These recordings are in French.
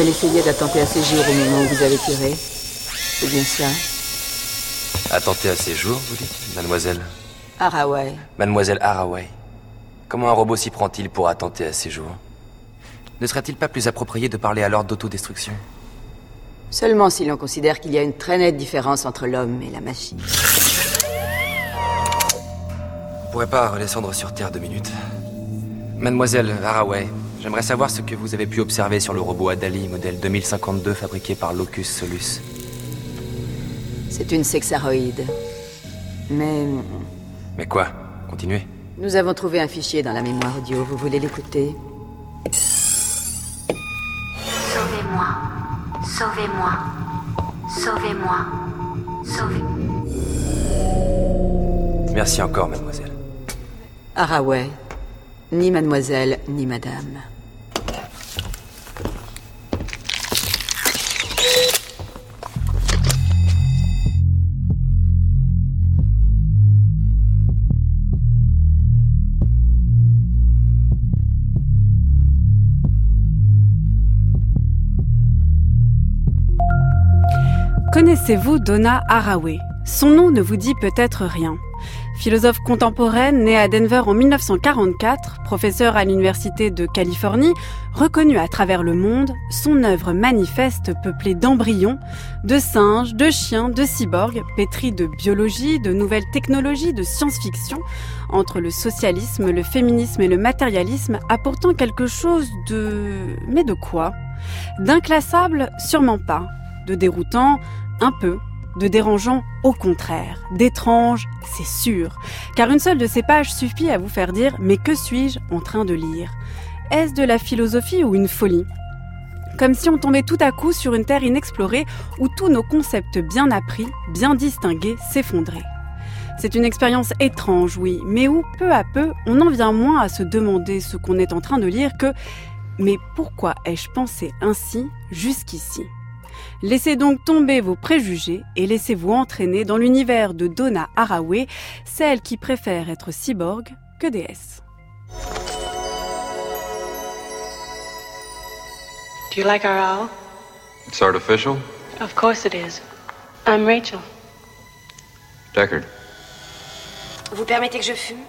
Elle essayait d'attenter à ses jours au moment où vous avez tiré. C'est bien ça? Attenter à ses jours, vous dites, mademoiselle? Haraway. Mademoiselle Haraway. Comment un robot s'y prend-il pour attenter à ses jours? Ne serait-il pas plus approprié de parler alors d'autodestruction? Seulement si l'on considère qu'il y a une très nette différence entre l'homme et la machine. On pourrait pas redescendre sur Terre 2 minutes? Mademoiselle Haraway, j'aimerais savoir ce que vous avez pu observer sur le robot Adali, modèle 2052, fabriqué par Locus Solus. C'est une sexaroïde. Mais quoi? Continuez. nous avons trouvé un fichier dans la mémoire audio. Vous voulez l'écouter? Sauvez-moi. Sauvez-moi. Sauvez-moi. Sauvez... Merci encore, mademoiselle. Haraway. Ni mademoiselle, ni madame. Connaissez-vous Donna Haraway? Son nom ne vous dit peut-être rien. Philosophe contemporaine, née à Denver en 1944, professeure à l'Université de Californie, reconnue à travers le monde, son œuvre manifeste peuplée d'embryons, de singes, de chiens, de cyborgs, pétrie de biologie, de nouvelles technologies, de science-fiction, entre le socialisme, le féminisme et le matérialisme, a pourtant quelque chose de... Mais de quoi? D'inclassable, sûrement pas. De déroutant, un peu. De dérangeant, au contraire. D'étrange, c'est sûr. Car une seule de ces pages suffit à vous faire dire « Mais que suis-je en train de lire ?» Est-ce de la philosophie ou une folie? Comme si on tombait tout à coup sur une terre inexplorée où tous nos concepts bien appris, bien distingués, s'effondraient. C'est une expérience étrange, oui, mais où, peu à peu, on en vient moins à se demander ce qu'on est en train de lire que « Mais pourquoi ai-je pensé ainsi jusqu'ici ?» Laissez donc tomber vos préjugés et laissez-vous entraîner dans l'univers de Donna Haraway, celle qui préfère être cyborg que déesse. Do you like our owl? It's artificial? Of course it is. I'm Rachel. Deckard. Vous permettez que je fume?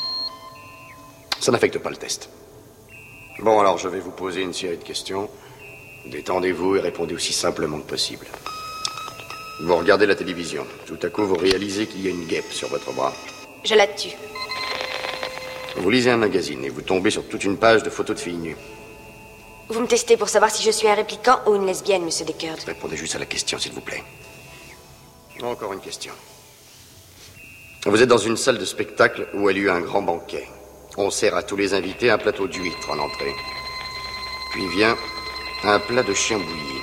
Ça n'affecte pas le test. Bon, alors je vais vous poser une série de questions. Détendez-vous et répondez aussi simplement que possible. Vous regardez la télévision. Tout à coup, vous réalisez qu'il y a une guêpe sur votre bras. Je la tue. Vous lisez un magazine et vous tombez sur toute une page de photos de filles nues. Vous me testez pour savoir si je suis un répliquant ou une lesbienne, monsieur Deckard. Répondez juste à la question, s'il vous plaît. Encore une question. Vous êtes dans une salle de spectacle où a lieu un grand banquet. On sert à tous les invités un plateau d'huîtres en entrée. Puis vient un plat de chien bouilli.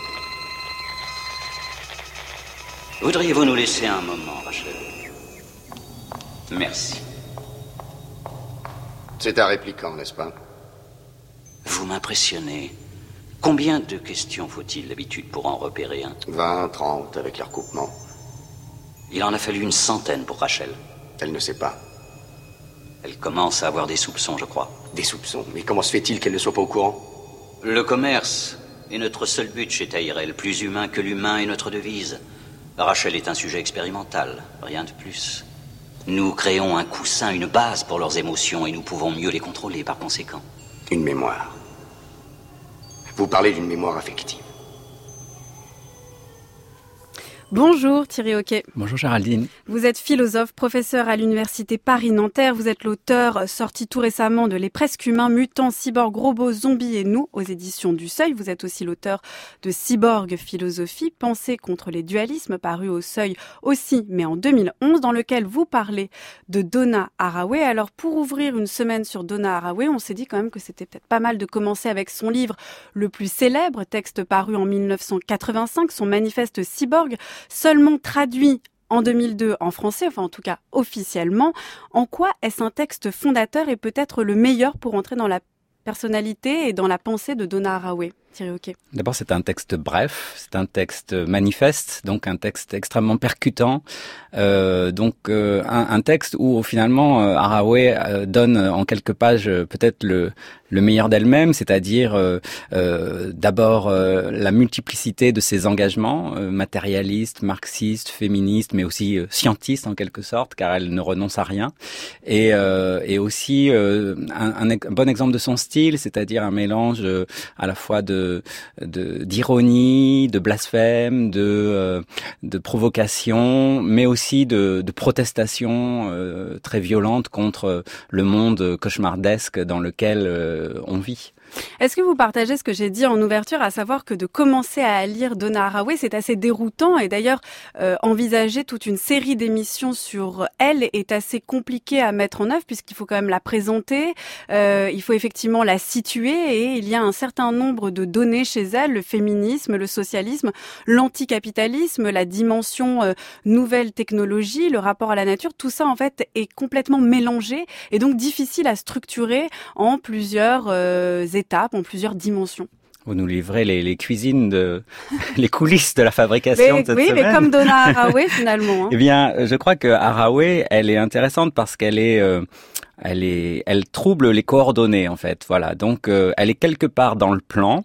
Voudriez-vous nous laisser un moment, Rachel? Merci. C'est un répliquant, n'est-ce pas? Vous m'impressionnez. Combien de questions faut-il d'habitude pour en repérer un? 20, 30 avec les recoupements. Il en a fallu une centaine pour Rachel. Elle ne sait pas. Elle commence à avoir des soupçons, je crois. Des soupçons? Mais comment se fait-il qu'elle ne soit pas au courant? Le commerce est notre seul but chez Tyrell. Plus humain que l'humain est notre devise. Rachel est un sujet expérimental, rien de plus. Nous créons un coussin, une base pour leurs émotions et nous pouvons mieux les contrôler par conséquent. Une mémoire. Vous parlez d'une mémoire affective. Bonjour Thierry Hoquet. Bonjour Géraldine. Vous êtes philosophe, professeur à l'université Paris-Nanterre. Vous êtes l'auteur sorti tout récemment de Les Presque Humains, Mutants, Cyborgs, Robots, Zombies et Nous aux éditions du Seuil. Vous êtes aussi l'auteur de Cyborg Philosophie, Pensée contre les dualismes, paru au Seuil aussi, mais en 2011, dans lequel vous parlez de Donna Haraway. Alors pour ouvrir une semaine sur Donna Haraway, on s'est dit quand même que c'était peut-être pas mal de commencer avec son livre le plus célèbre, texte paru en 1985, son manifeste Cyborg, seulement traduit en 2002 en français, enfin en tout cas officiellement. En quoi est-ce un texte fondateur et peut-être le meilleur pour entrer dans la personnalité et dans la pensée de Donna Haraway? Thierry Hoquet. D'abord, c'est un texte bref, c'est un texte manifeste, donc un texte extrêmement percutant, un texte où finalement Haraway donne en quelques pages peut-être le meilleur d'elle-même, c'est-à-dire d'abord la multiplicité de ses engagements matérialistes, marxistes, féministes, mais aussi scientistes en quelque sorte, car elle ne renonce à rien, et aussi un bon exemple de son style, c'est-à-dire un mélange à la fois d'ironie, de blasphème, de provocation, mais aussi de protestation très violente contre le monde cauchemardesque dans lequel on vit. Est-ce que vous partagez ce que j'ai dit en ouverture, à savoir que de commencer à lire Donna Haraway, c'est assez déroutant, et d'ailleurs envisager toute une série d'émissions sur elle est assez compliqué à mettre en œuvre puisqu'il faut quand même la présenter, il faut effectivement la situer, et il y a un certain nombre de données chez elle, le féminisme, le socialisme, l'anticapitalisme, la dimension nouvelle technologie, le rapport à la nature, tout ça en fait est complètement mélangé et donc difficile à structurer en plusieurs étapes, en plusieurs dimensions. Vous nous livrez les cuisines les coulisses de la fabrication de cette semaine. Oui, mais comme Donna Haraway finalement. Hein. Eh bien, je crois que Haraway, elle est intéressante parce qu'elle elle trouble les coordonnées en fait. Voilà, donc elle est quelque part dans le plan.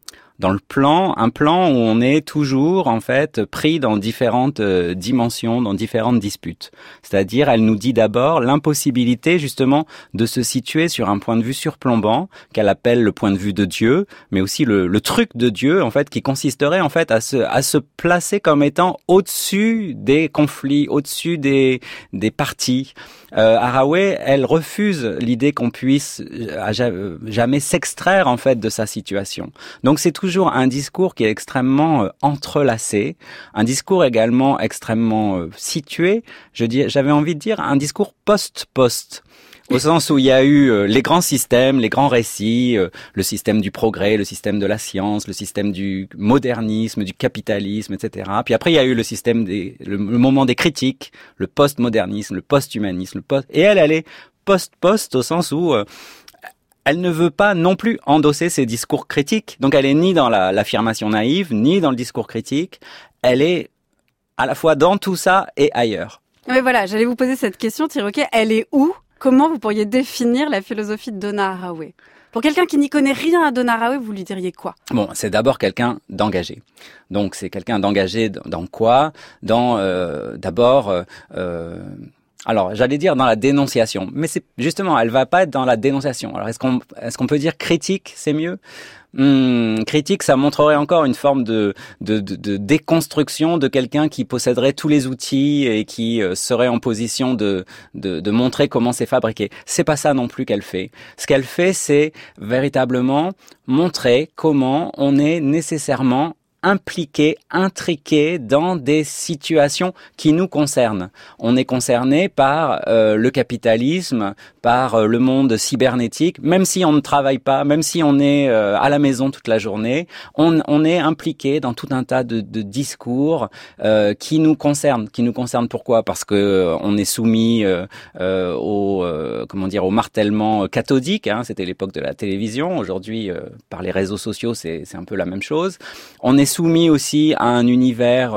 Un plan où on est toujours, en fait, pris dans différentes dimensions, dans différentes disputes. C'est-à-dire, elle nous dit d'abord l'impossibilité, justement, de se situer sur un point de vue surplombant, qu'elle appelle le point de vue de Dieu, mais aussi le truc de Dieu, en fait, qui consisterait, en fait, à se placer comme étant au-dessus des conflits, au-dessus des partis. Haraway, elle refuse l'idée qu'on puisse jamais s'extraire, en fait, de sa situation. Donc, c'est toujours un discours qui est extrêmement entrelacé, un discours également extrêmement situé, j'avais envie de dire un discours post-post. Au sens où il y a eu les grands systèmes, les grands récits, le système du progrès, le système de la science, le système du modernisme, du capitalisme, etc. Puis après, il y a eu le système le moment des critiques, le post-modernisme, le post-humanisme, et elle est post-post au sens où elle ne veut pas non plus endosser ces discours critiques. Donc elle est ni dans l'affirmation naïve, ni dans le discours critique. Elle est à la fois dans tout ça et ailleurs. Mais voilà, j'allais vous poser cette question, Thierry Hoquet. Elle est où ? Comment vous pourriez définir la philosophie de Donna Haraway ? Pour quelqu'un qui n'y connaît rien à Donna Haraway, vous lui diriez quoi ? Bon, c'est d'abord quelqu'un d'engagé. Donc c'est quelqu'un d'engagé dans quoi ? Alors, j'allais dire dans la dénonciation, mais c'est justement, elle va pas être dans la dénonciation. Alors, est-ce qu'on peut dire critique, c'est mieux ? Critique, ça montrerait encore une forme de déconstruction de quelqu'un qui posséderait tous les outils et qui serait en position de montrer comment c'est fabriqué. C'est pas ça non plus qu'elle fait. Ce qu'elle fait, c'est véritablement montrer comment on est nécessairement impliqué, intriqué dans des situations qui nous concernent. On est concerné par le capitalisme, par le monde cybernétique, même si on ne travaille pas, même si on est à la maison toute la journée, on est impliqué dans tout un tas de discours qui nous concernent. Pourquoi ? Parce que on est soumis au martèlement cathodique. Hein, c'était l'époque de la télévision. Aujourd'hui, par les réseaux sociaux, c'est un peu la même chose. On est soumis aussi à un univers,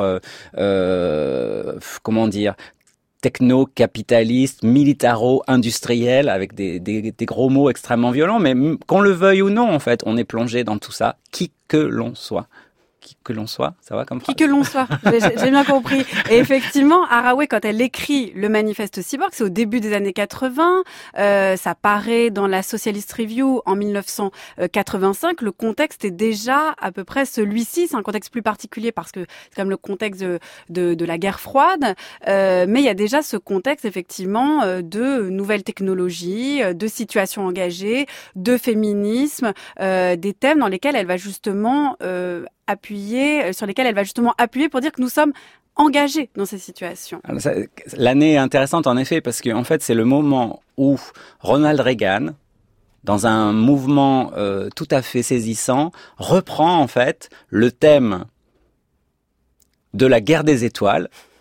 techno-capitaliste, militaro-industriel, avec des gros mots extrêmement violents, mais qu'on le veuille ou non, en fait, on est plongé dans tout ça, qui que l'on soit. Qui que l'on soit, ça va comme phrase. Qui que l'on soit, j'ai bien compris. Et effectivement, Haraway, quand elle écrit le Manifeste Cyborg, c'est au début des années 80, ça paraît dans la Socialist Review en 1985, le contexte est déjà à peu près celui-ci, c'est un contexte plus particulier parce que c'est comme le contexte de la guerre froide, mais il y a déjà ce contexte effectivement de nouvelles technologies, de situations engagées, de féminisme, des thèmes dans lesquels elle va justement sur lesquels elle va justement appuyer pour dire que nous sommes engagés dans ces situations. Alors l'année est intéressante en effet parce que en fait c'est le moment où Ronald Reagan, dans un mouvement tout à fait saisissant, reprend en fait le thème de la guerre des étoiles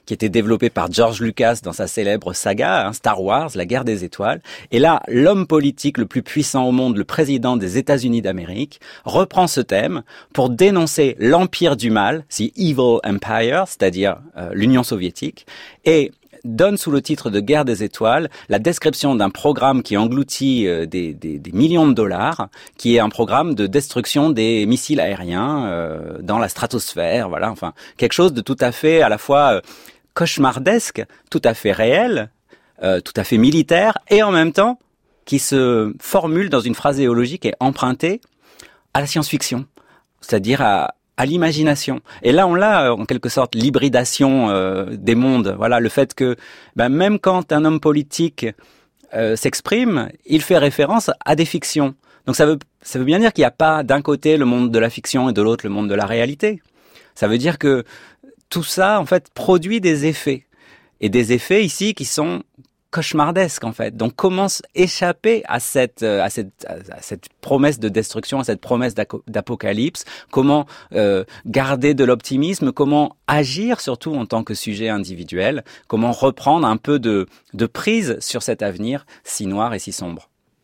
qui était développé par George Lucas dans sa célèbre saga, Star Wars, la guerre des étoiles. Et là, l'homme politique le plus puissant au monde, le président des États-Unis d'Amérique, reprend ce thème pour dénoncer l'empire du mal, the Evil Empire, c'est-à-dire l'Union soviétique, et donne sous le titre de Guerre des étoiles la description d'un programme qui engloutit des millions de dollars, qui est un programme de destruction des missiles aériens dans la stratosphère, voilà, enfin quelque chose de tout à fait à la fois cauchemardesque, tout à fait réel, tout à fait militaire, et en même temps qui se formule dans une phraséologie qui est empruntée à la science-fiction, c'est-à-dire à l'imagination. Et là, on l'a en quelque sorte l'hybridation des mondes. Voilà, le fait que même quand un homme politique s'exprime, il fait référence à des fictions. Donc ça veut bien dire qu'il n'y a pas d'un côté le monde de la fiction et de l'autre le monde de la réalité. Ça veut dire que tout ça, en fait, produit des effets. Et des effets ici qui sont cauchemardesque en fait. Donc comment échapper à cette promesse de destruction, à cette promesse d'apocalypse, comment garder de l'optimisme, comment agir surtout en tant que sujet individuel, comment reprendre un peu de prise sur cet avenir si noir et si sombre.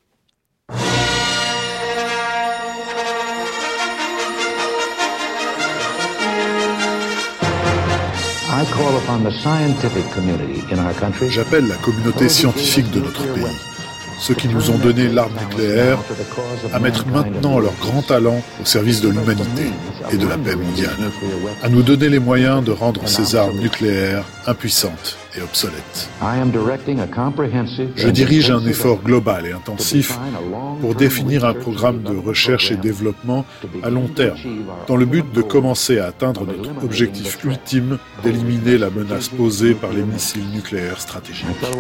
J'appelle la communauté scientifique de notre pays, ceux qui nous ont donné l'arme nucléaire, à mettre maintenant leur grand talent au service de l'humanité et de la paix mondiale, à nous donner les moyens de rendre ces armes nucléaires impuissantes et obsolètes. Je dirige un effort global et intensif pour définir un programme de recherche et développement à long terme, dans le but de commencer à atteindre notre objectif ultime d'éliminer la menace posée par les missiles nucléaires stratégiques.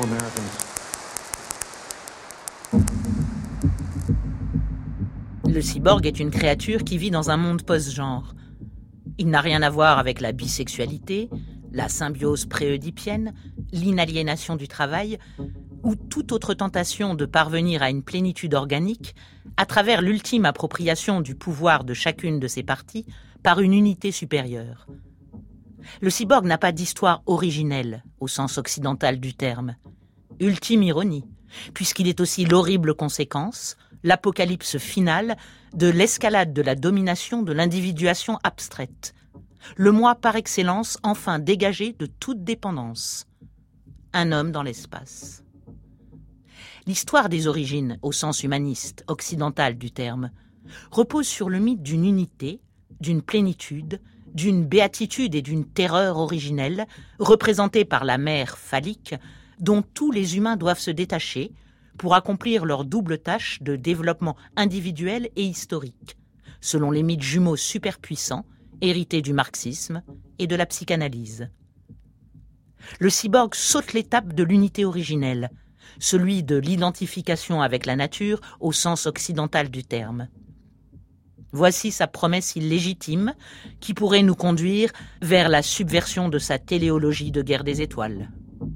Le cyborg est une créature qui vit dans un monde post-genre. Il n'a rien à voir avec la bisexualité, la symbiose pré-oedipienne, l'inaliénation du travail ou toute autre tentation de parvenir à une plénitude organique à travers l'ultime appropriation du pouvoir de chacune de ses parties par une unité supérieure. Le cyborg n'a pas d'histoire originelle au sens occidental du terme. Ultime ironie, puisqu'il est aussi l'horrible conséquence, l'apocalypse finale de l'escalade de la domination de l'individuation abstraite. Le moi par excellence enfin dégagé de toute dépendance. Un homme dans l'espace. L'histoire des origines, au sens humaniste, occidental du terme, repose sur le mythe d'une unité, d'une plénitude, d'une béatitude et d'une terreur originelle, représentée par la mère phallique, dont tous les humains doivent se détacher pour accomplir leur double tâche de développement individuel et historique, selon les mythes jumeaux superpuissants, hérités du marxisme et de la psychanalyse. Le cyborg saute l'étape de l'unité originelle, celui de l'identification avec la nature au sens occidental du terme. Voici sa promesse illégitime qui pourrait nous conduire vers la subversion de sa téléologie de guerre des étoiles.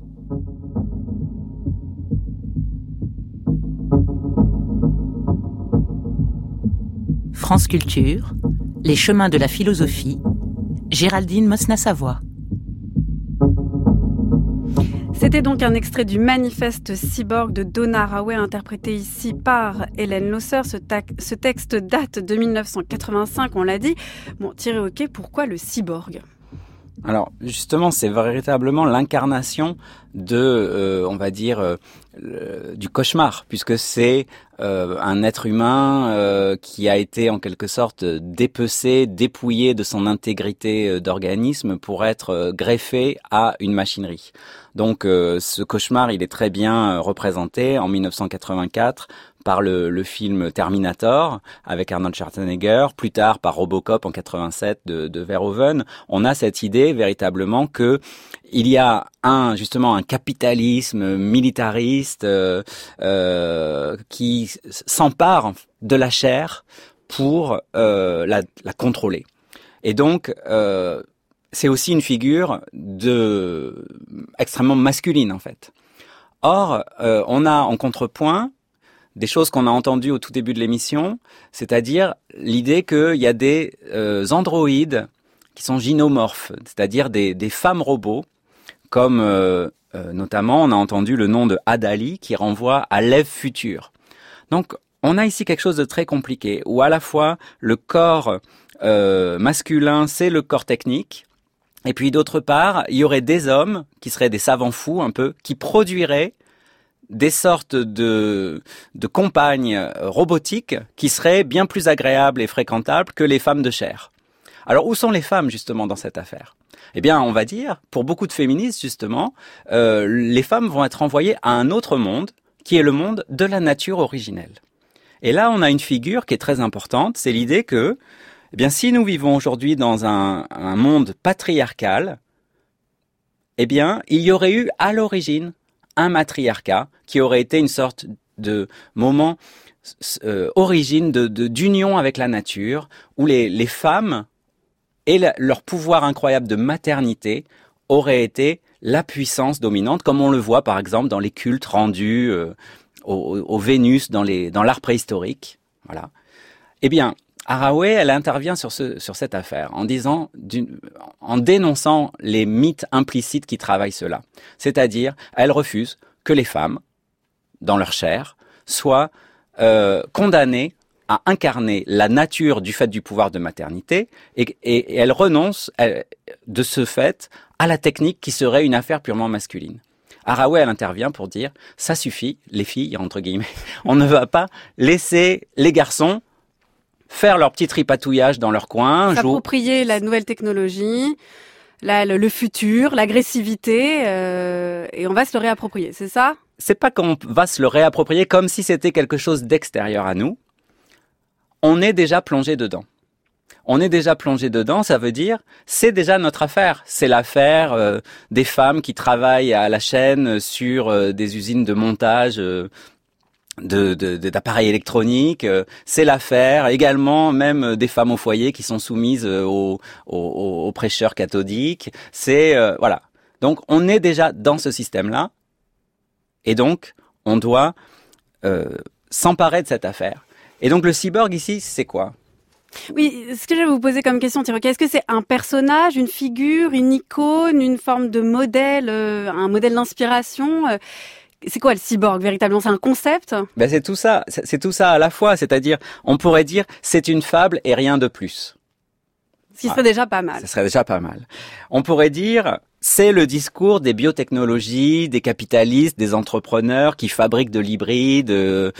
France Culture, les chemins de la philosophie, Géraldine Mosna-Savoie. C'était donc un extrait du manifeste cyborg de Donna Haraway, interprété ici par Hélène Loesser. Ce texte date de 1985, on l'a dit. Bon, Thierry Hoquet, pourquoi le cyborg ? Alors, justement, c'est véritablement l'incarnation de, on va dire, du cauchemar, puisque c'est un être humain qui a été en quelque sorte dépecé, dépouillé de son intégrité d'organisme pour être greffé à une machinerie. Donc, ce cauchemar, il est très bien représenté en 1984 par le film Terminator avec Arnold Schwarzenegger, plus tard par Robocop en 87 de Verhoeven. On a cette idée véritablement que il y a justement un capitalisme militariste qui s'empare de la chair pour la contrôler. Et donc c'est aussi une figure extrêmement masculine en fait. Or, on a en contrepoint des choses qu'on a entendues au tout début de l'émission, c'est-à-dire l'idée qu'il y a des androïdes qui sont gynomorphes, c'est-à-dire des femmes robots comme notamment on a entendu le nom de Adali qui renvoie à l'Ève future. Donc on a ici quelque chose de très compliqué, où à la fois le corps masculin, c'est le corps technique, et puis d'autre part, il y aurait des hommes qui seraient des savants fous un peu, qui produiraient des sortes de compagnes robotiques qui seraient bien plus agréables et fréquentables que les femmes de chair. Alors où sont les femmes justement dans cette affaire ? Eh bien, on va dire, pour beaucoup de féministes justement, les femmes vont être envoyées à un autre monde, qui est le monde de la nature originelle. Et là, on a une figure qui est très importante, c'est l'idée que, eh bien, si nous vivons aujourd'hui dans un monde patriarcal, eh bien, il y aurait eu à l'origine un matriarcat qui aurait été une sorte de moment origine d'union avec la nature, où les femmes et leur pouvoir incroyable de maternité auraient été la puissance dominante, comme on le voit par exemple dans les cultes rendus au Vénus dans l'art préhistorique. Voilà. Eh bien, Haraway, elle intervient sur cette affaire en dénonçant les mythes implicites qui travaillent cela. C'est-à-dire, elle refuse que les femmes, dans leur chair, soient condamnées à incarner la nature du fait du pouvoir de maternité et elle renonce de ce fait à la technique qui serait une affaire purement masculine. Haraway, elle intervient pour dire « ça suffit, les filles, entre guillemets, on ne va pas laisser les garçons faire leur petit tripatouillage dans leur coin. » S'approprier la nouvelle technologie, le futur, l'agressivité, et on va se le réapproprier, c'est ça ? C'est pas qu'on va se le réapproprier comme si c'était quelque chose d'extérieur à nous. On est déjà plongé dedans. On est déjà plongé dedans, ça veut dire, c'est déjà notre affaire. C'est l'affaire des femmes qui travaillent à la chaîne sur des usines de montage d'appareils électroniques. C'est l'affaire également même des femmes au foyer qui sont soumises aux prêcheurs cathodiques. C'est voilà. Donc on est déjà dans ce système-là, et donc on doit s'emparer de cette affaire. Et donc le cyborg ici, c'est quoi ? Oui, ce que je vais vous poser comme question, Thierry, est-ce que c'est un personnage, une figure, une icône, une forme de modèle, un modèle d'inspiration ? C'est quoi le cyborg véritablement ? C'est un concept ? Ben c'est tout ça à la fois. C'est-à-dire, on pourrait dire, c'est une fable et rien de plus. Ce qui serait déjà pas mal. Ça serait déjà pas mal. On pourrait dire, c'est le discours des biotechnologies, des capitalistes, des entrepreneurs qui fabriquent de l'hybride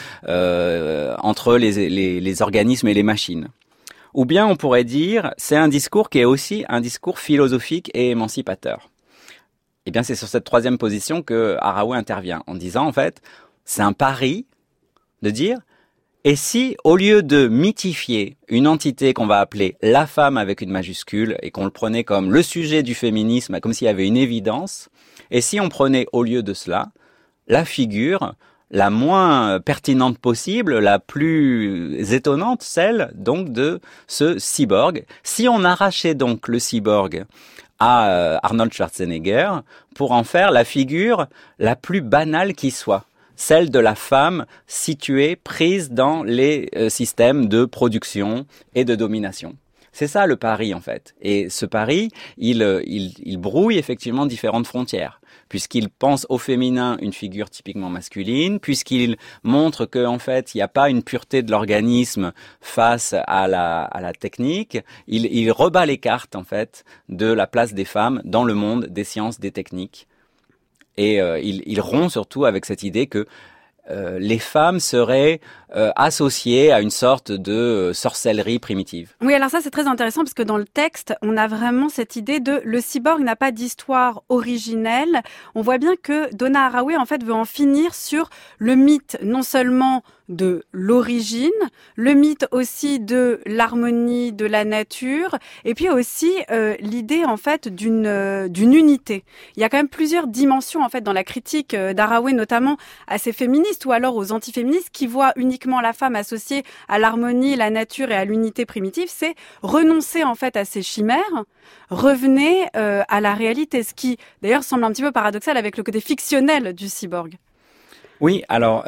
entre les organismes et les machines. Ou bien on pourrait dire, c'est un discours qui est aussi un discours philosophique et émancipateur. Eh bien, c'est sur cette troisième position que Haraway intervient, en disant, en fait, c'est un pari de dire, et si, au lieu de mythifier une entité qu'on va appeler la femme avec une majuscule, et qu'on le prenait comme le sujet du féminisme, comme s'il y avait une évidence, et si on prenait au lieu de cela, la figure la moins pertinente possible, la plus étonnante, celle donc de ce cyborg. Si on arrachait donc le cyborg à Arnold Schwarzenegger pour en faire la figure la plus banale qui soit, celle de la femme située, prise dans les systèmes de production et de domination. C'est ça le pari en fait. Et ce pari, il brouille effectivement différentes frontières, puisqu'il pense au féminin une figure typiquement masculine, puisqu'il montre que en fait il n'y a pas une pureté de l'organisme face à la technique. Il rebat les cartes en fait de la place des femmes dans le monde des sciences, des techniques. Et il rompt surtout avec cette idée que les femmes seraient associées à une sorte de sorcellerie primitive. Oui, alors ça c'est très intéressant parce que dans le texte, on a vraiment cette idée de le cyborg n'a pas d'histoire originelle. On voit bien que Donna Haraway en fait veut en finir sur le mythe non seulement de l'origine, le mythe aussi de l'harmonie de la nature, et puis aussi l'idée en fait d'une unité. Il y a quand même plusieurs dimensions en fait dans la critique d'Haraway, notamment à ces féministes ou alors aux antiféministes qui voient uniquement la femme associée à l'harmonie, la nature et à l'unité primitive. C'est renoncer en fait à ces chimères, revenez à la réalité, ce qui d'ailleurs semble un petit peu paradoxal avec le côté fictionnel du cyborg. Oui, alors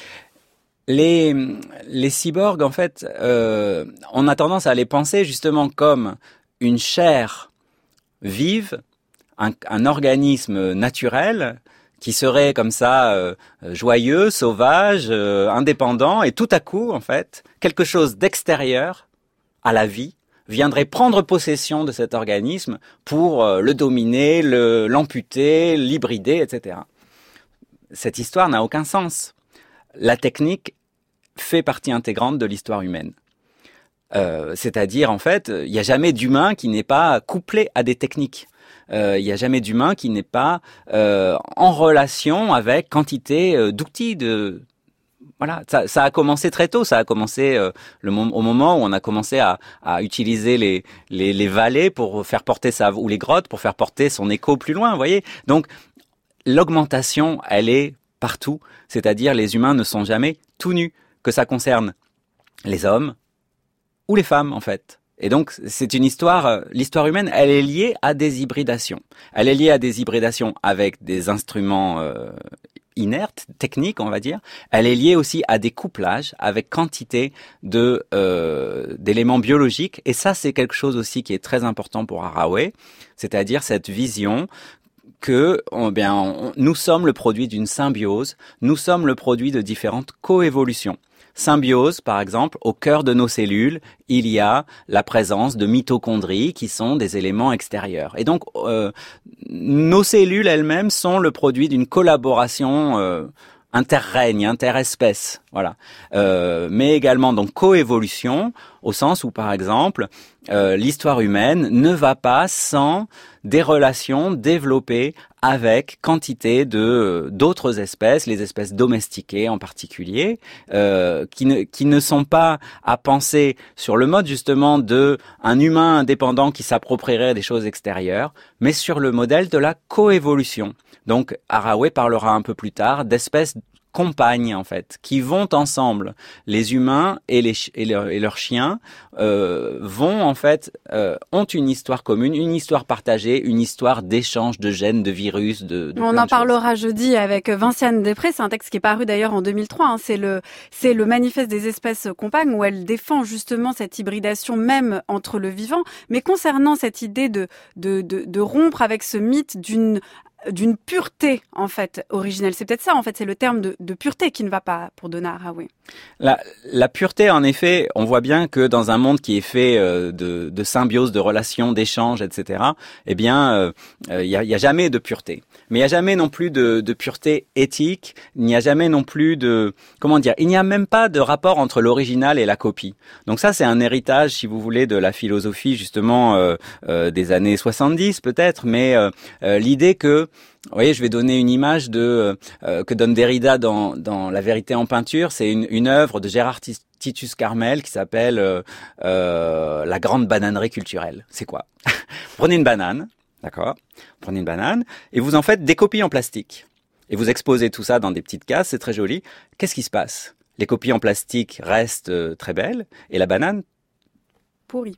les cyborgs, en fait, on a tendance à les penser justement comme une chair vive un organisme naturel qui serait comme ça joyeux, sauvage, indépendant, et tout à coup, en fait, quelque chose d'extérieur à la vie viendrait prendre possession de cet organisme pour le dominer, l'amputer, l'hybrider, etc. Cette histoire n'a aucun sens. La technique fait partie intégrante de l'histoire humaine. C'est-à-dire, en fait, il n'y a jamais d'humain qui n'est pas couplé à des techniques. Il n'y a jamais d'humain qui n'est pas en relation avec quantité d'outils. Voilà, ça a commencé très tôt. Ça a commencé au moment où on a commencé à utiliser les vallées pour faire porter ou les grottes pour faire porter son écho plus loin. Vous voyez. Donc l'augmentation, elle est partout. C'est-à-dire, les humains ne sont jamais tout nus, que ça concerne les hommes ou les femmes, en fait. Et donc, c'est une histoire, l'histoire humaine, elle est liée à des hybridations. Elle est liée à des hybridations avec des instruments inertes, techniques, on va dire. Elle est liée aussi à des couplages avec quantité d'éléments biologiques. Et ça, c'est quelque chose aussi qui est très important pour Haraway, c'est-à-dire cette vision que nous sommes le produit d'une symbiose, nous sommes le produit de différentes coévolutions. Symbiose, par exemple, au cœur de nos cellules, il y a la présence de mitochondries qui sont des éléments extérieurs. Et donc, nos cellules elles-mêmes sont le produit d'une collaboration interrègne, interespèce, voilà. Mais également donc coévolution, au sens où, par exemple, l'histoire humaine ne va pas sans des relations développées avec quantité d'autres espèces, les espèces domestiquées en particulier, qui ne sont pas à penser sur le mode justement de un humain indépendant qui s'approprierait des choses extérieures, mais sur le modèle de la coévolution. Donc Haraway parlera un peu plus tard d'espèces compagnes, en fait, qui vont ensemble. Les humains et leurs chiens vont, en fait, ont une histoire commune, une histoire partagée, une histoire d'échange de gènes, de virus, On en parlera jeudi avec Vinciane Després. C'est un texte qui est paru d'ailleurs en 2003. Hein. C'est le manifeste des espèces compagnes où elle défend justement cette hybridation même entre le vivant. Mais concernant cette idée de rompre avec ce mythe d'une pureté, en fait, originelle. C'est peut-être ça, en fait, c'est le terme de pureté qui ne va pas pour Donna Haraway. La pureté, en effet, on voit bien que dans un monde qui est fait de symbiose, de relations, d'échanges, etc., eh bien, il y a jamais de pureté. Mais il n'y a jamais non plus de pureté éthique, il n'y a jamais non plus il n'y a même pas de rapport entre l'original et la copie. Donc ça, c'est un héritage, si vous voulez, de la philosophie, justement, des années 70, peut-être, mais l'idée que, vous voyez, je vais donner une image que donne Derrida dans La vérité en peinture. C'est une œuvre de Gérard Titus Carmel qui s'appelle La grande bananerie culturelle. C'est quoi? Prenez une banane, d'accord? Prenez une banane et vous en faites des copies en plastique. Et vous exposez tout ça dans des petites cases, c'est très joli. Qu'est-ce qui se passe? Les copies en plastique restent très belles et la banane pourrie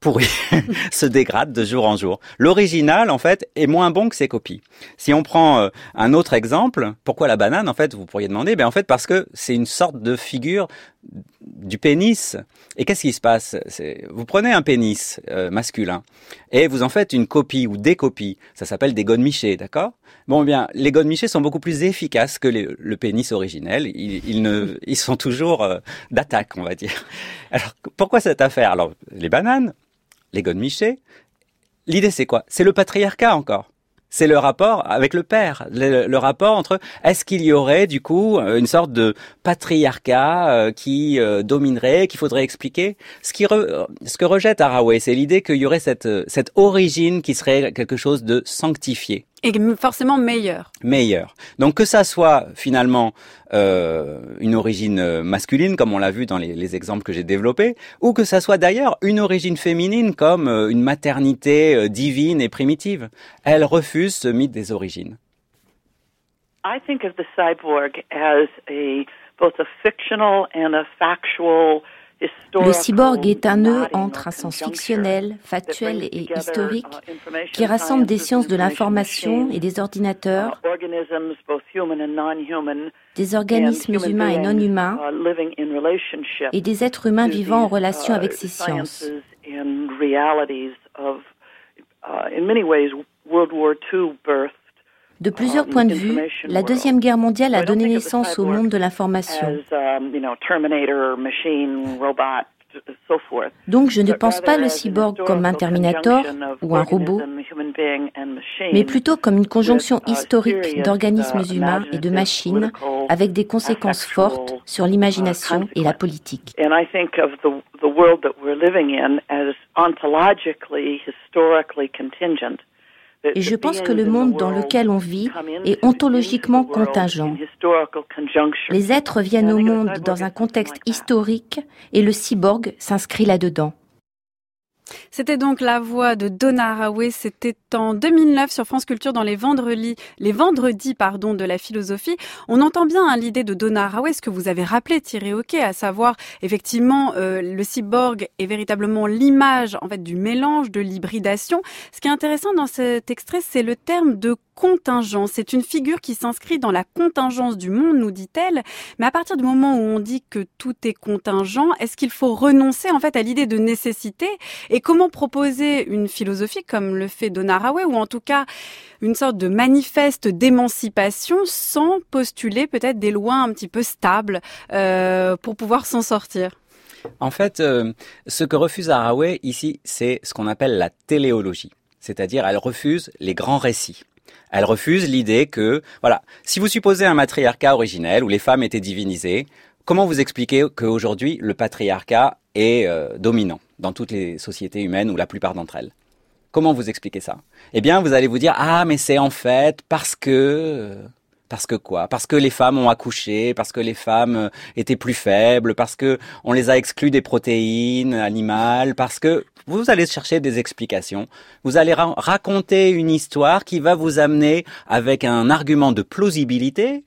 se dégrade de jour en jour. L'original, en fait, est moins bon que ses copies. Si on prend un autre exemple, pourquoi la banane, en fait, vous pourriez demander, en fait, parce que c'est une sorte de figure du pénis. Et qu'est-ce qui se passe? Vous prenez un pénis masculin et vous en faites une copie ou des copies. Ça s'appelle des godemichés, d'accord? Bon, les godemichés sont beaucoup plus efficaces que le pénis originel. Ils sont toujours d'attaque, on va dire. Alors, pourquoi cette affaire? Alors, les bananes, les godemichés, l'idée c'est quoi? C'est le patriarcat encore. C'est le rapport avec le père, le rapport entre est-ce qu'il y aurait du coup une sorte de patriarcat qui dominerait, qu'il faudrait expliquer. Ce que rejette Haraway, c'est l'idée qu'il y aurait cette origine qui serait quelque chose de sanctifié. Et forcément meilleur. Donc que ça soit finalement une origine masculine, comme on l'a vu dans les exemples que j'ai développés, ou que ça soit d'ailleurs une origine féminine, comme une maternité divine et primitive. Elle refuse ce mythe des origines. I think of the cyborg as both a fictional and a factual. Le cyborg est un nœud entre un sens fictionnel, factuel et historique qui rassemble des sciences de l'information et des ordinateurs, des organismes humains et non humains et des êtres humains vivant en relation avec ces sciences. World War II birthed De plusieurs points de vue, la Deuxième Guerre mondiale a donné naissance au monde de l'information. Donc je ne pense pas le cyborg comme un Terminator ou un robot, mais plutôt comme une conjonction historique d'organismes humains et de machines avec des conséquences fortes sur l'imagination et la politique. Et je pense que le monde dans lequel on vit est ontologiquement contingent. Les êtres viennent au monde dans un contexte historique et le cyborg s'inscrit là-dedans. C'était donc la voix de Donna Haraway. C'était en 2009 sur France Culture dans les vendredis de la philosophie. On entend bien l'idée de Donna Haraway, ce que vous avez rappelé, Thierry Hoquet, à savoir effectivement le cyborg est véritablement l'image en fait du mélange, de l'hybridation. Ce qui est intéressant dans cet extrait, c'est le terme de contingence. C'est une figure qui s'inscrit dans la contingence du monde, nous dit-elle. Mais à partir du moment où on dit que tout est contingent, est-ce qu'il faut renoncer en fait à l'idée de nécessité? Et comment proposer une philosophie comme le fait Donna Haraway, ou en tout cas une sorte de manifeste d'émancipation sans postuler peut-être des lois un petit peu stables pour pouvoir s'en sortir? En fait, ce que refuse Haraway ici, c'est ce qu'on appelle la téléologie. C'est-à-dire, elle refuse les grands récits. Elle refuse l'idée que, voilà, si vous supposez un matriarcat originel où les femmes étaient divinisées, comment vous expliquez qu'aujourd'hui le patriarcat est dominant dans toutes les sociétés humaines ou la plupart d'entre elles? Comment vous expliquez ça? Eh bien, vous allez vous dire, ah, mais c'est en fait parce que quoi? Parce que les femmes ont accouché, parce que les femmes étaient plus faibles, parce que on les a exclus des protéines animales, parce que vous allez chercher des explications. Vous allez raconter une histoire qui va vous amener avec un argument de plausibilité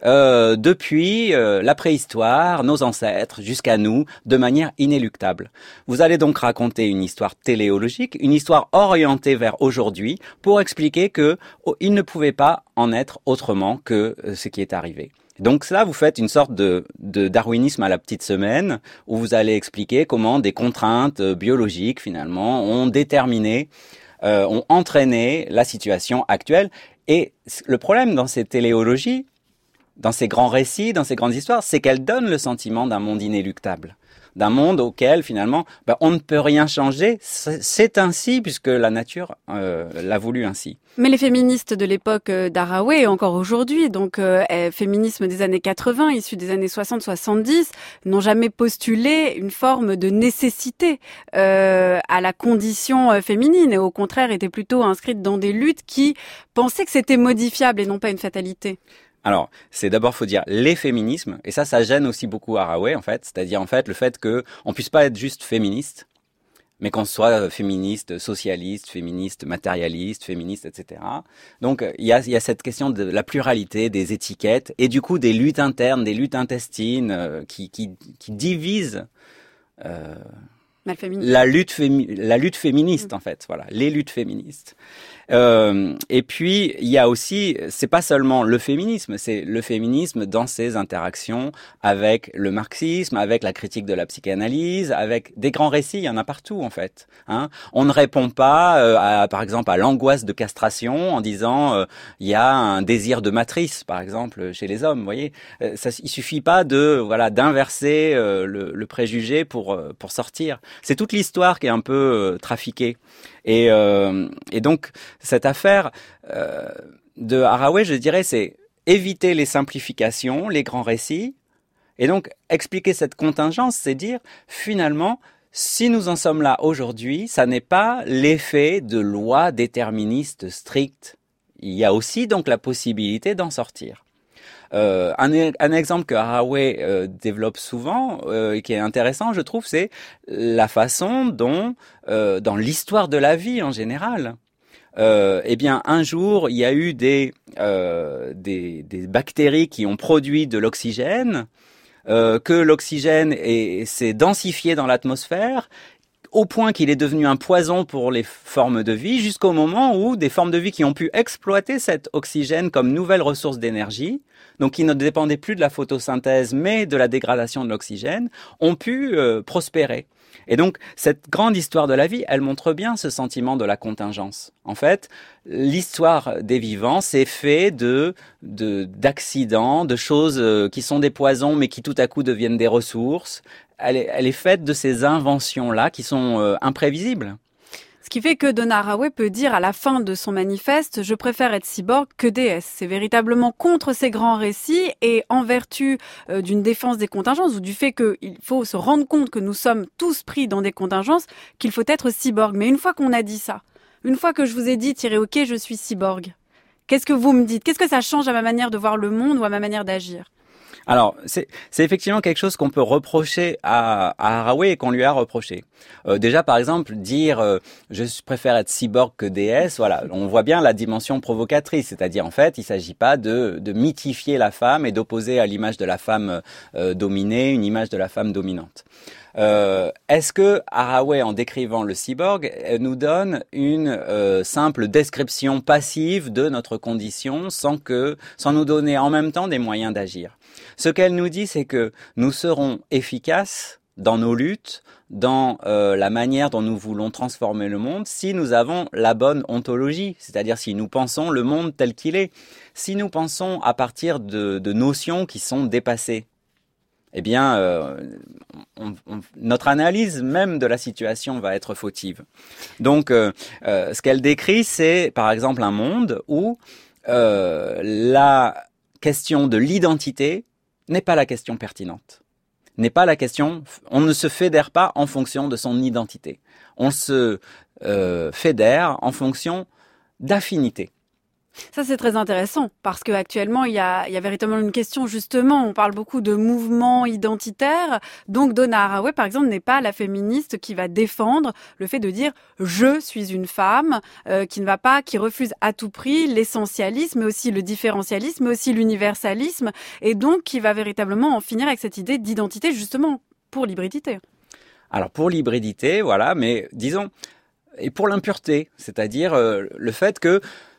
depuis la préhistoire, nos ancêtres, jusqu'à nous, de manière inéluctable. Vous allez donc raconter une histoire téléologique, une histoire orientée vers aujourd'hui, pour expliquer que il ne pouvait pas en être autrement que ce qui est arrivé. Donc là, vous faites une sorte de darwinisme à la petite semaine, où vous allez expliquer comment des contraintes biologiques, finalement, ont déterminé, ont entraîné la situation actuelle. Et le problème dans ces téléologies, dans ces grands récits, dans ces grandes histoires, c'est qu'elles donnent le sentiment d'un monde inéluctable. D'un monde auquel, finalement, on ne peut rien changer. C'est ainsi, puisque la nature l'a voulu ainsi. Mais les féministes de l'époque d'Haraway, encore aujourd'hui, donc féminisme des années 80, issus des années 60-70, n'ont jamais postulé une forme de nécessité à la condition féminine, et au contraire étaient plutôt inscrites dans des luttes qui pensaient que c'était modifiable et non pas une fatalité. Alors, c'est d'abord, faut dire, les féminismes, et ça gêne aussi beaucoup Haraway, en fait, c'est-à-dire, en fait, le fait que on puisse pas être juste féministe, mais qu'on soit féministe, socialiste, féministe, matérialiste, féministe, etc. Donc, il y a cette question de la pluralité des étiquettes, et du coup, des luttes internes, des luttes intestines, qui divisent, la lutte féministe, en fait, voilà, les luttes féministes. Et puis il y a aussi, c'est pas seulement le féminisme, c'est le féminisme dans ses interactions avec le marxisme, avec la critique de la psychanalyse, avec des grands récits, il y en a partout en fait. Hein. On ne répond pas, par exemple, à l'angoisse de castration en disant il y a un désir de matrice, par exemple, chez les hommes. Vous voyez, il suffit pas d'inverser le préjugé pour sortir. C'est toute l'histoire qui est un peu trafiquée. Et donc cette affaire de Haraway, je dirais, c'est éviter les simplifications, les grands récits, et donc expliquer cette contingence, c'est dire finalement, si nous en sommes là aujourd'hui, ça n'est pas l'effet de lois déterministes strictes. Il y a aussi donc la possibilité d'en sortir. Un exemple que Haraway développe souvent et qui est intéressant, je trouve, c'est la façon dont, dans l'histoire de la vie en général, eh bien, un jour, il y a eu des bactéries qui ont produit de l'oxygène, que l'oxygène s'est densifié dans l'atmosphère, au point qu'il est devenu un poison pour les formes de vie, jusqu'au moment où des formes de vie qui ont pu exploiter cet oxygène comme nouvelle ressource d'énergie, donc qui ne dépendaient plus de la photosynthèse, mais de la dégradation de l'oxygène, ont pu prospérer. Et donc, cette grande histoire de la vie, elle montre bien ce sentiment de la contingence. En fait, l'histoire des vivants, c'est fait d'accidents, de choses qui sont des poisons, mais qui tout à coup deviennent des ressources. Elle est faite de ces inventions-là qui sont imprévisibles. Ce qui fait que Donna Haraway peut dire à la fin de son manifeste « Je préfère être cyborg que déesse ». C'est véritablement contre ces grands récits et en vertu d'une défense des contingences ou du fait qu'il faut se rendre compte que nous sommes tous pris dans des contingences, qu'il faut être cyborg. Mais une fois qu'on a dit ça, une fois que je vous ai dit « OK, je suis cyborg », qu'est-ce que vous me dites? Qu'est-ce que ça change à ma manière de voir le monde ou à ma manière d'agir? Alors, c'est effectivement quelque chose qu'on peut reprocher à Haraway et qu'on lui a reproché. Déjà, par exemple, dire je préfère être cyborg que déesse, voilà, on voit bien la dimension provocatrice, c'est-à-dire en fait, il s'agit pas de mythifier la femme et d'opposer à l'image de la femme dominée une image de la femme dominante. Est-ce que Haraway, en décrivant le cyborg, nous donne une simple description passive de notre condition sans nous donner en même temps des moyens d'agir? Ce qu'elle nous dit, c'est que nous serons efficaces dans nos luttes, dans la manière dont nous voulons transformer le monde, si nous avons la bonne ontologie, c'est-à-dire si nous pensons le monde tel qu'il est, si nous pensons à partir de notions qui sont dépassées. Eh bien, notre analyse même de la situation va être fautive. Donc, ce qu'elle décrit, c'est par exemple un monde où la question de l'identité n'est pas la question pertinente. N'est pas la question, on ne se fédère pas en fonction de son identité. On se fédère en fonction d'affinité. Ça, c'est très intéressant parce qu'actuellement, il y a véritablement une question, justement, on parle beaucoup de mouvements identitaires. Donc, Donna Haraway, par exemple, n'est pas la féministe qui va défendre le fait de dire « je suis une femme », qui refuse à tout prix l'essentialisme, mais aussi le différentialisme, mais aussi l'universalisme, et donc qui va véritablement en finir avec cette idée d'identité, justement, pour l'hybridité. Alors, pour l'hybridité, voilà, mais disons, et pour l'impureté, c'est-à-dire le fait que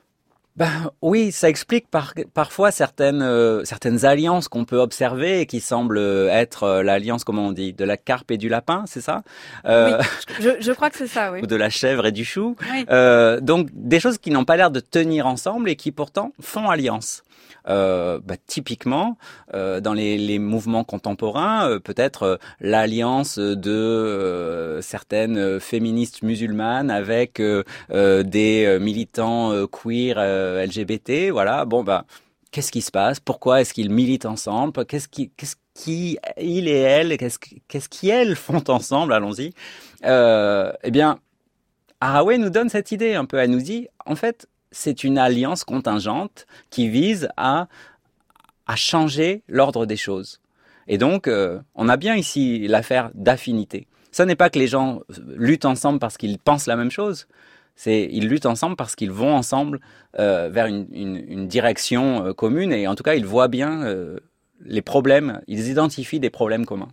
oui, ça explique parfois certaines alliances qu'on peut observer et qui semblent être l'alliance, comment on dit, de la carpe et du lapin, c'est ça? Oui, je crois que c'est ça, oui. Ou de la chèvre et du chou. Oui. Donc, des choses qui n'ont pas l'air de tenir ensemble et qui pourtant font alliance. Typiquement, dans les mouvements contemporains, peut-être l'alliance de certaines féministes musulmanes avec des militants queer LGBT, voilà. Qu'est-ce qui se passe? Pourquoi est-ce qu'ils militent ensemble? Qu'est-ce qui il et elle, qu'est-ce qui elles font ensemble? Allons-y. Eh bien, Haraway nous donne cette idée un peu. Elle nous dit, en fait, c'est une alliance contingente qui vise à changer l'ordre des choses. Et donc, on a bien ici l'affaire d'affinité. Ce n'est pas que les gens luttent ensemble parce qu'ils pensent la même chose. Ils luttent ensemble parce qu'ils vont ensemble vers une direction commune. Et en tout cas, ils voient bien les problèmes. Ils identifient des problèmes communs.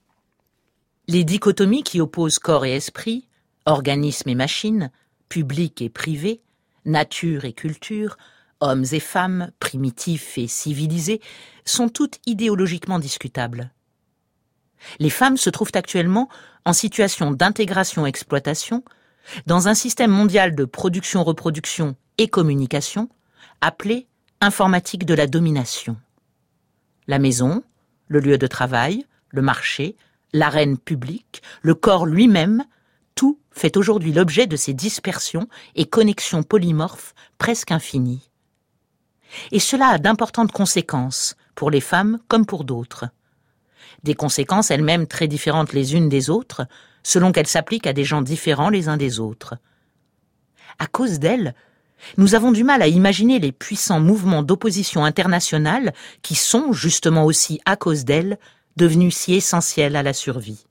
Les dichotomies qui opposent corps et esprit, organisme et machine, public et privé, nature et culture, hommes et femmes, primitifs et civilisés, sont toutes idéologiquement discutables. Les femmes se trouvent actuellement en situation d'intégration-exploitation dans un système mondial de production-reproduction et communication appelé informatique de la domination. La maison, le lieu de travail, le marché, l'arène publique, le corps lui-même, tout fait aujourd'hui l'objet de ces dispersions et connexions polymorphes presque infinies. Et cela a d'importantes conséquences, pour les femmes comme pour d'autres. Des conséquences elles-mêmes très différentes les unes des autres, selon qu'elles s'appliquent à des gens différents les uns des autres. À cause d'elles, nous avons du mal à imaginer les puissants mouvements d'opposition internationale qui sont, justement aussi à cause d'elles, devenus si essentiels à la survie.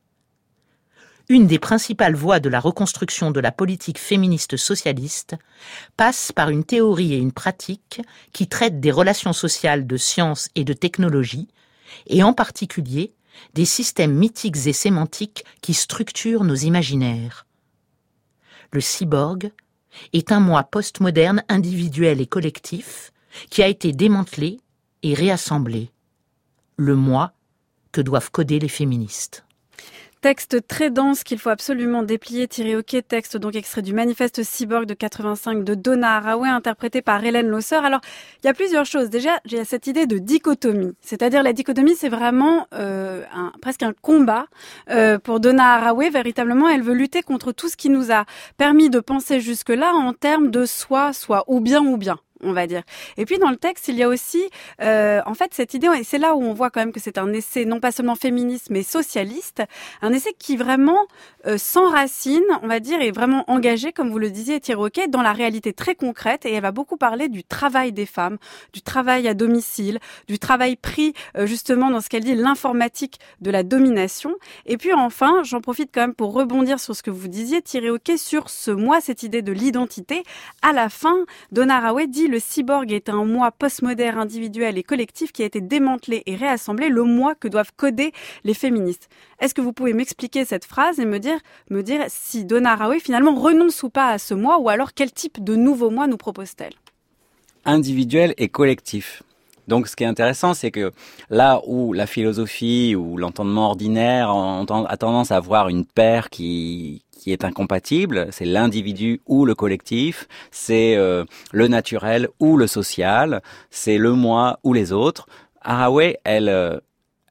Une des principales voies de la reconstruction de la politique féministe socialiste passe par une théorie et une pratique qui traitent des relations sociales de science et de technologie, et en particulier des systèmes mythiques et sémantiques qui structurent nos imaginaires. Le cyborg est un moi postmoderne individuel et collectif qui a été démantelé et réassemblé. Le moi que doivent coder les féministes. Texte très dense qu'il faut absolument déplier, Thierry Hoquet, texte donc extrait du Manifeste Cyborg de 85 de Donna Haraway, interprété par Hélène Loser. Alors, il y a plusieurs choses. Déjà, j'ai cette idée de dichotomie. C'est-à-dire, la dichotomie, c'est vraiment presque un combat pour Donna Haraway. Véritablement, elle veut lutter contre tout ce qui nous a permis de penser jusque-là en termes de soit ou bien, on va dire. Et puis dans le texte, il y a aussi en fait cette idée, et c'est là où on voit quand même que c'est un essai non pas seulement féministe mais socialiste, un essai qui vraiment s'enracine, on va dire, et vraiment engagé, comme vous le disiez Thierry Hoquet, dans la réalité très concrète, et elle va beaucoup parler du travail des femmes, du travail à domicile, du travail pris justement dans ce qu'elle dit l'informatique de la domination. Et puis enfin, j'en profite quand même pour rebondir sur ce que vous disiez Thierry Hoquet, sur ce moi, cette idée de l'identité. À la fin, Donna Haraway dit: le cyborg est un moi postmoderne, individuel et collectif qui a été démantelé et réassemblé, le moi que doivent coder les féministes. Est-ce que vous pouvez m'expliquer cette phrase et me dire si Donna Haraway finalement renonce ou pas à ce moi, ou alors quel type de nouveau moi nous propose-t-elle? Individuel et collectif. Donc ce qui est intéressant, c'est que là où la philosophie ou l'entendement ordinaire a tendance à voir une paire qui est incompatible, c'est l'individu ou le collectif, c'est le naturel ou le social, c'est le moi ou les autres. Haraway, elle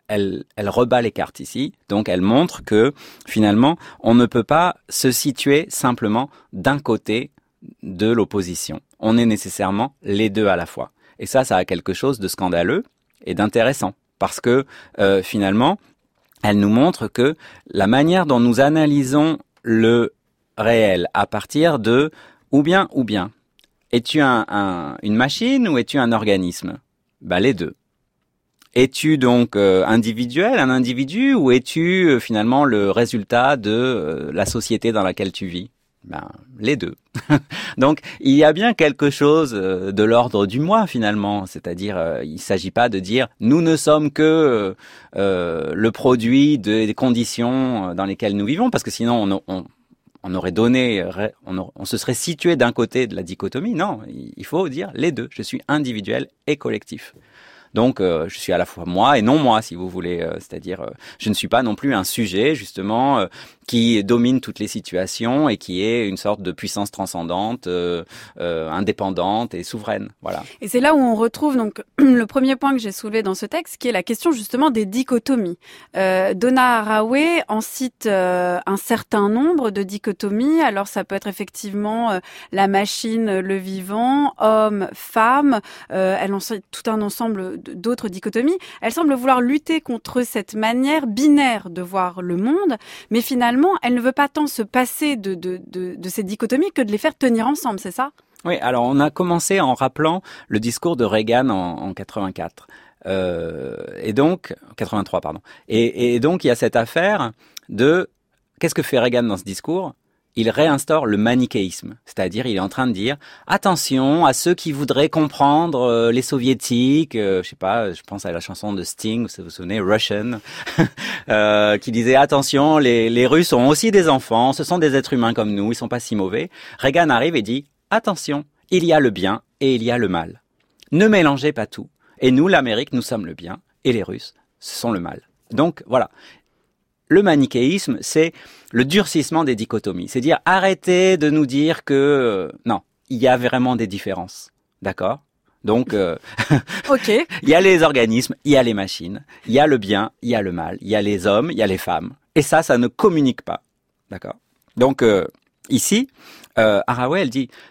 rebat les cartes ici, donc elle montre que finalement, on ne peut pas se situer simplement d'un côté de l'opposition. On est nécessairement les deux à la fois. Et ça a quelque chose de scandaleux et d'intéressant, parce que finalement, elle nous montre que la manière dont nous analysons le réel à partir de ou bien. Es-tu une machine ou es-tu un organisme? Les deux. Es-tu donc individuel, un individu, ou es-tu finalement le résultat de la société dans laquelle tu vis? Les deux. Donc, il y a bien quelque chose de l'ordre du moi finalement, c'est-à-dire il s'agit pas de dire nous ne sommes que le produit des conditions dans lesquelles nous vivons, parce que sinon on aurait donné, on se serait situé d'un côté de la dichotomie. Non, il faut dire les deux. Je suis individuel et collectif. Donc, je suis à la fois moi et non moi, si vous voulez. C'est-à-dire, je ne suis pas non plus un sujet, justement, qui domine toutes les situations et qui est une sorte de puissance transcendante, indépendante et souveraine. Voilà. Et c'est là où on retrouve donc le premier point que j'ai soulevé dans ce texte, qui est la question justement des dichotomies. Donna Haraway en cite un certain nombre de dichotomies. Alors, ça peut être effectivement la machine, le vivant, homme, femme. Elle en cite tout un ensemble d'autres dichotomies. Elle semble vouloir lutter contre cette manière binaire de voir le monde, mais finalement, elle ne veut pas tant se passer de ces dichotomies que de les faire tenir ensemble, c'est ça? Oui, alors on a commencé en rappelant le discours de Reagan en 84. Et donc, 83, pardon. Et donc, il y a cette affaire de... Qu'est-ce que fait Reagan dans ce discours? Il réinstaure le manichéisme, c'est-à-dire il est en train de dire attention à ceux qui voudraient comprendre les soviétiques, je sais pas, je pense à la chanson de Sting, vous vous souvenez, Russian, qui disait attention, les Russes ont aussi des enfants, ce sont des êtres humains comme nous, ils sont pas si mauvais. Reagan arrive et dit attention, il y a le bien et il y a le mal. Ne mélangez pas tout. Et nous, l'Amérique, nous sommes le bien et les Russes, ce sont le mal. Donc voilà. Le manichéisme, c'est le durcissement des dichotomies. C'est dire, arrêtez de nous dire que... non, il y a vraiment des différences. D'accord? Donc, okay. Il y a les organismes, il y a les machines, il y a le bien, il y a le mal, il y a les hommes, il y a les femmes. Et ça ne communique pas. D'accord? Donc, ici, Haraway, elle dit...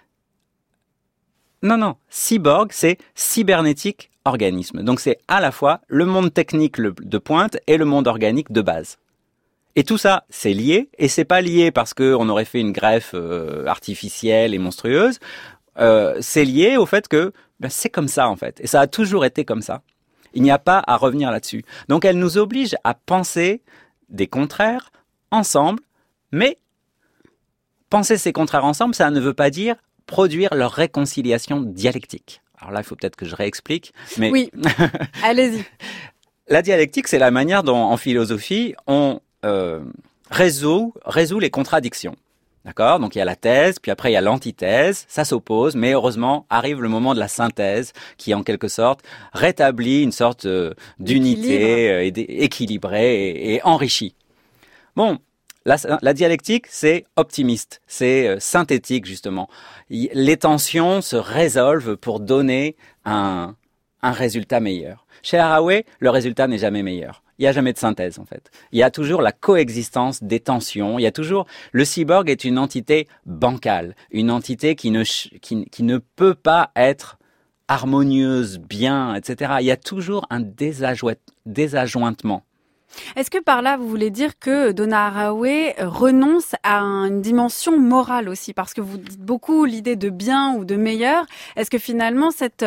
Non, cyborg, c'est cybernétique organisme. Donc, c'est à la fois le monde technique de pointe et le monde organique de base. Et tout ça, c'est lié, et c'est pas lié parce qu'on aurait fait une greffe artificielle et monstrueuse. C'est lié au fait que c'est comme ça en fait, et ça a toujours été comme ça. Il n'y a pas à revenir là-dessus. Donc elle nous oblige à penser des contraires ensemble, mais penser ces contraires ensemble, ça ne veut pas dire produire leur réconciliation dialectique. Alors là, il faut peut-être que je réexplique. Mais oui, allez-y. La dialectique, c'est la manière dont, en philosophie, on résout les contradictions. D'accord? Donc il y a la thèse, puis après il y a l'antithèse, ça s'oppose, mais heureusement arrive le moment de la synthèse qui en quelque sorte rétablit une sorte d'unité équilibrée et enrichie. Bon, la dialectique, c'est optimiste, c'est synthétique justement. Les tensions se résolvent pour donner un résultat meilleur. Chez Haraway, le résultat n'est jamais meilleur. Il n'y a jamais de synthèse, en fait. Il y a toujours la coexistence des tensions. Il y a toujours... Le cyborg est une entité bancale, une entité qui ne peut pas être harmonieuse, bien, etc. Il y a toujours un désajointement. Est-ce que par là, vous voulez dire que Donna Haraway renonce à une dimension morale aussi? Parce que vous dites beaucoup l'idée de bien ou de meilleur. Est-ce que finalement, cet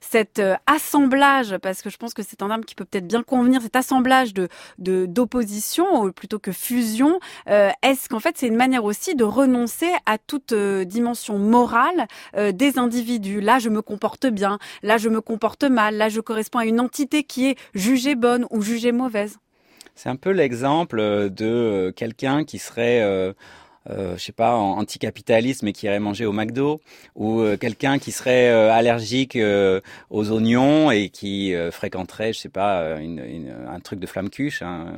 assemblage, parce que je pense que c'est un terme qui peut peut-être bien convenir, cet assemblage d'opposition plutôt que fusion, est-ce qu'en fait, c'est une manière aussi de renoncer à toute dimension morale des individus? Là, je me comporte bien. Là, je me comporte mal. Là, je corresponds à une entité qui est jugée bonne ou jugée mauvaise. C'est un peu l'exemple de quelqu'un qui serait, je sais pas, anticapitaliste mais qui irait manger au McDo, ou quelqu'un qui serait allergique aux oignons et qui fréquenterait, je sais pas, un truc de flamme-cuche. Hein.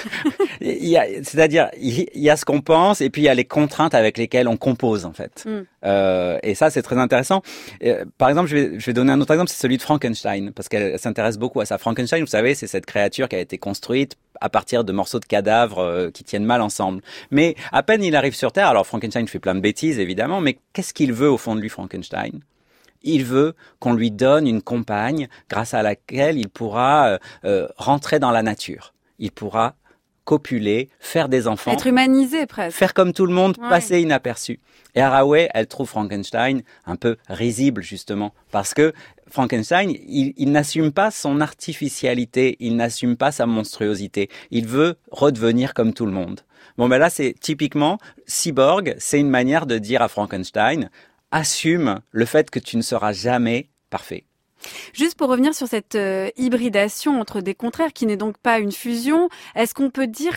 C'est-à-dire, il y a ce qu'on pense et puis il y a les contraintes avec lesquelles on compose en fait. Et ça, c'est très intéressant. Par exemple, je vais donner un autre exemple, c'est celui de Frankenstein, parce qu'elle s'intéresse beaucoup à ça. Frankenstein, vous savez, c'est cette créature qui a été construite à partir de morceaux de cadavres qui tiennent mal ensemble. Mais à peine il arrive sur Terre, alors Frankenstein fait plein de bêtises évidemment, mais qu'est-ce qu'il veut au fond de lui, Frankenstein ? Il veut qu'on lui donne une compagne grâce à laquelle il pourra rentrer dans la nature. Il pourra copuler, faire des enfants. Être humanisé presque. Faire comme tout le monde, passer inaperçu. Et Haraway, elle trouve Frankenstein un peu risible justement, parce que Frankenstein, il n'assume pas son artificialité, il n'assume pas sa monstruosité. Il veut redevenir comme tout le monde. Bon, ben là, c'est typiquement, cyborg, c'est une manière de dire à Frankenstein, assume le fait que tu ne seras jamais parfait. Juste pour revenir sur cette hybridation entre des contraires qui n'est donc pas une fusion, est-ce qu'on peut dire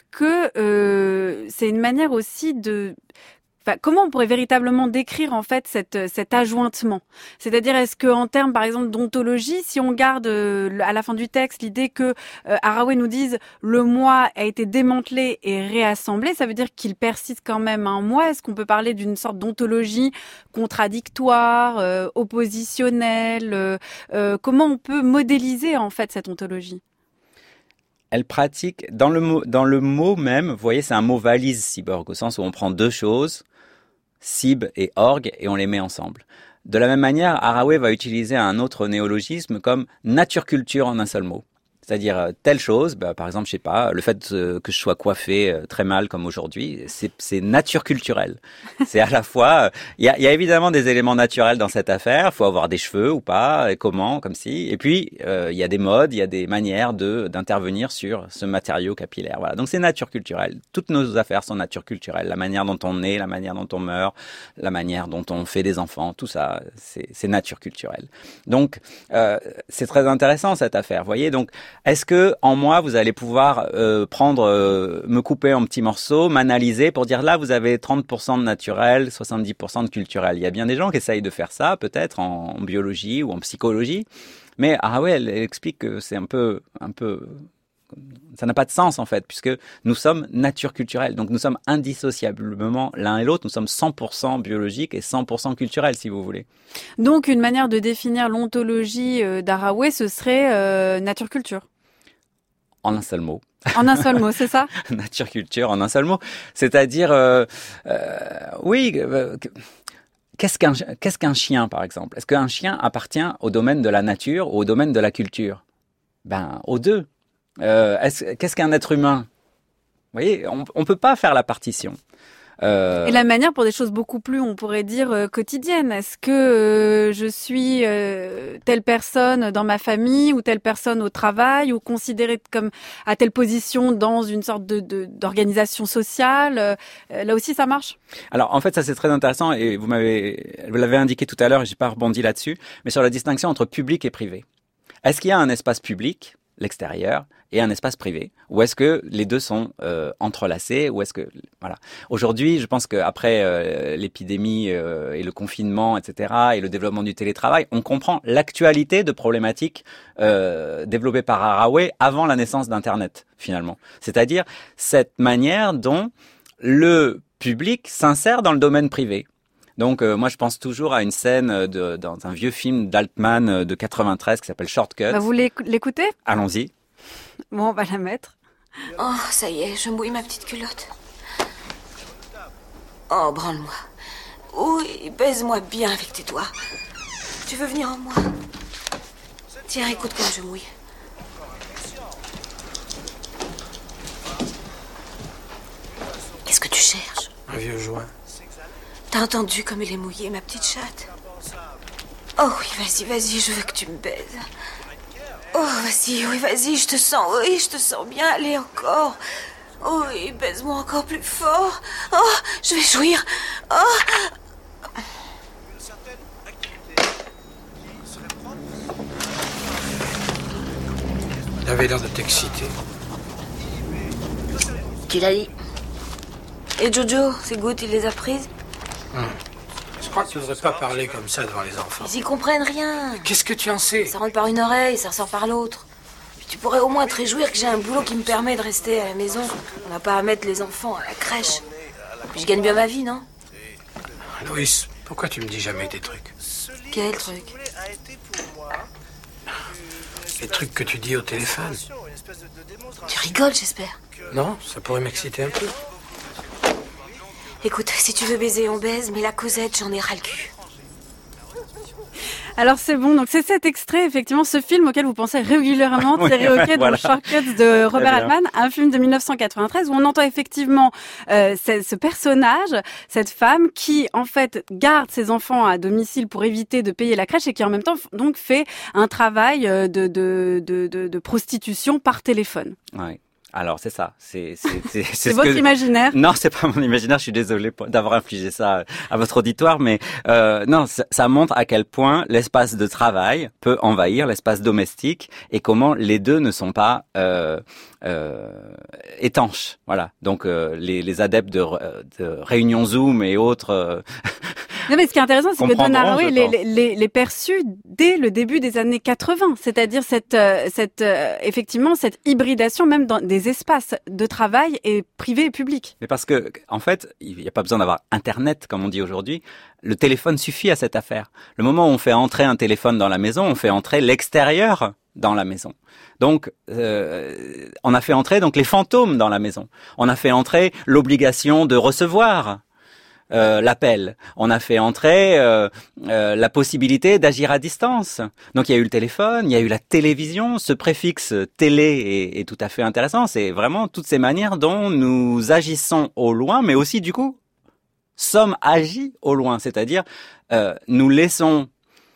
que c'est une manière aussi de... Enfin, comment on pourrait véritablement décrire en fait cet ajointement? C'est-à-dire, est-ce que en termes par exemple d'ontologie, si on garde à la fin du texte l'idée que Haraway nous dise le moi a été démantelé et réassemblé, ça veut dire qu'il persiste quand même un moi? Est-ce qu'on peut parler d'une sorte d'ontologie contradictoire, oppositionnelle? Comment on peut modéliser en fait cette ontologie? Elle pratique, dans le mot même, vous voyez, c'est un mot valise, cyborg, au sens où on prend deux choses, cyb et org, et on les met ensemble. De la même manière, Haraway va utiliser un autre néologisme comme nature-culture en un seul mot. C'est-à-dire telle chose, par exemple, je sais pas, le fait que je sois coiffé très mal comme aujourd'hui, c'est nature culturelle. C'est à la fois, il y a évidemment des éléments naturels dans cette affaire. Il faut avoir des cheveux ou pas, et comment, comme si. Et puis il y a des modes, il y a des manières d'intervenir sur ce matériau capillaire. Voilà. Donc c'est nature culturelle. Toutes nos affaires sont nature culturelle. La manière dont on naît, la manière dont on meurt, la manière dont on fait des enfants, tout ça, c'est nature culturelle. Donc c'est très intéressant cette affaire. Vous voyez, donc est-ce que en moi vous allez pouvoir me couper en petits morceaux, m'analyser pour dire là vous avez 30% de naturel, 70% de culturel. Il y a bien des gens qui essayent de faire ça, peut-être en biologie ou en psychologie, mais elle explique que c'est un peu ça n'a pas de sens en fait, puisque nous sommes nature culturelle, donc nous sommes indissociablement l'un et l'autre, nous sommes 100% biologiques et 100% culturels si vous voulez. Donc une manière de définir l'ontologie d'Haraway, ce serait nature-culture. En un seul mot. En un seul mot, c'est ça? Nature-culture en un seul mot. C'est-à-dire, oui, qu'est-ce qu'un chien, par exemple? Est-ce qu'un chien appartient au domaine de la nature ou au domaine de la culture? Aux deux. Qu'est-ce qu'un être humain? Vous voyez, on peut pas faire la partition. Et la manière pour des choses beaucoup plus, on pourrait dire, quotidiennes. Est-ce que je suis telle personne dans ma famille ou telle personne au travail ou considérée comme à telle position dans une sorte d'organisation sociale? Là aussi, ça marche? Alors, en fait, ça c'est très intéressant et vous l'avez indiqué tout à l'heure et j'ai pas rebondi là-dessus, mais sur la distinction entre public et privé. Est-ce qu'il y a un espace public l'extérieur, et un espace privé? Ou est-ce que les deux sont entrelacés? Ou est-ce que voilà. Aujourd'hui, je pense qu'après l'épidémie et le confinement, etc., et le développement du télétravail, on comprend l'actualité de problématiques développées par Haraway avant la naissance d'Internet, finalement. C'est-à-dire cette manière dont le public s'insère dans le domaine privé. Donc moi je pense toujours à une scène dans un vieux film d'Altman de 93 qui s'appelle Shortcuts. Vous l'écoutez ? Allons-y. Bon, on va la mettre. Oh, ça y est, je mouille ma petite culotte. Oh, branle-moi. Oui, baise-moi bien avec tes doigts. Tu veux venir en moi? Tiens, écoute comme je mouille. Qu'est-ce que tu cherches? Un vieux joint. T'as entendu comme il est mouillé, ma petite chatte? Oh oui, vas-y, je veux que tu me baises. Oh, vas-y, je te sens bien, allez, encore. Oh, oui, baise-moi encore plus fort. Oh, je vais jouir. Oh. Il avait l'air de t'exciter. Qui l'a dit? Et Jojo, ses gouttes, il les a prises? Je crois que tu ne devrais pas parler comme ça devant les enfants. Ils y comprennent rien. Qu'est-ce que tu en sais? Ça rentre par une oreille, ça ressort par l'autre. Puis tu pourrais au moins te réjouir que j'ai un boulot qui me permet de rester à la maison. On n'a pas à mettre les enfants à la crèche. Puis je gagne bien ma vie, non? Loïs, pourquoi tu me dis jamais des trucs? Quel truc? Les trucs que tu dis au téléphone. Tu rigoles, j'espère. Non, ça pourrait m'exciter un peu. Écoute, si tu veux baiser, on baise, mais la causette, j'en ai ras le cul. Alors c'est bon, donc c'est cet extrait, effectivement, ce film auquel vous pensez régulièrement, Thierry Hockey, voilà. dans Shortcuts de Robert Altman, un film de 1993 où on entend effectivement ce personnage, cette femme qui en fait garde ses enfants à domicile pour éviter de payer la crèche et qui en même temps donc fait un travail de prostitution par téléphone. Ouais. Alors c'est ça, c'est votre imaginaire. Non, c'est pas mon imaginaire. Je suis désolé d'avoir infligé ça à votre auditoire, mais non, ça montre à quel point l'espace de travail peut envahir l'espace domestique et comment les deux ne sont pas étanches. Voilà. Donc les adeptes de réunions Zoom et autres. Non, mais ce qui est intéressant, c'est que Donna Haraway les perçut dès le début des années 80, c'est-à-dire effectivement cette hybridation même dans des espaces de travail et privé et public. Mais parce que en fait, il n'y a pas besoin d'avoir Internet comme on dit aujourd'hui. Le téléphone suffit à cette affaire. Le moment où on fait entrer un téléphone dans la maison, on fait entrer l'extérieur dans la maison. Donc, on a fait entrer donc les fantômes dans la maison. On a fait entrer l'obligation de recevoir l'appel. On a fait entrer la possibilité d'agir à distance. Donc il y a eu le téléphone, il y a eu la télévision. Ce préfixe télé est tout à fait intéressant. C'est vraiment toutes ces manières dont nous agissons au loin, mais aussi du coup sommes agis au loin. C'est-à-dire nous laissons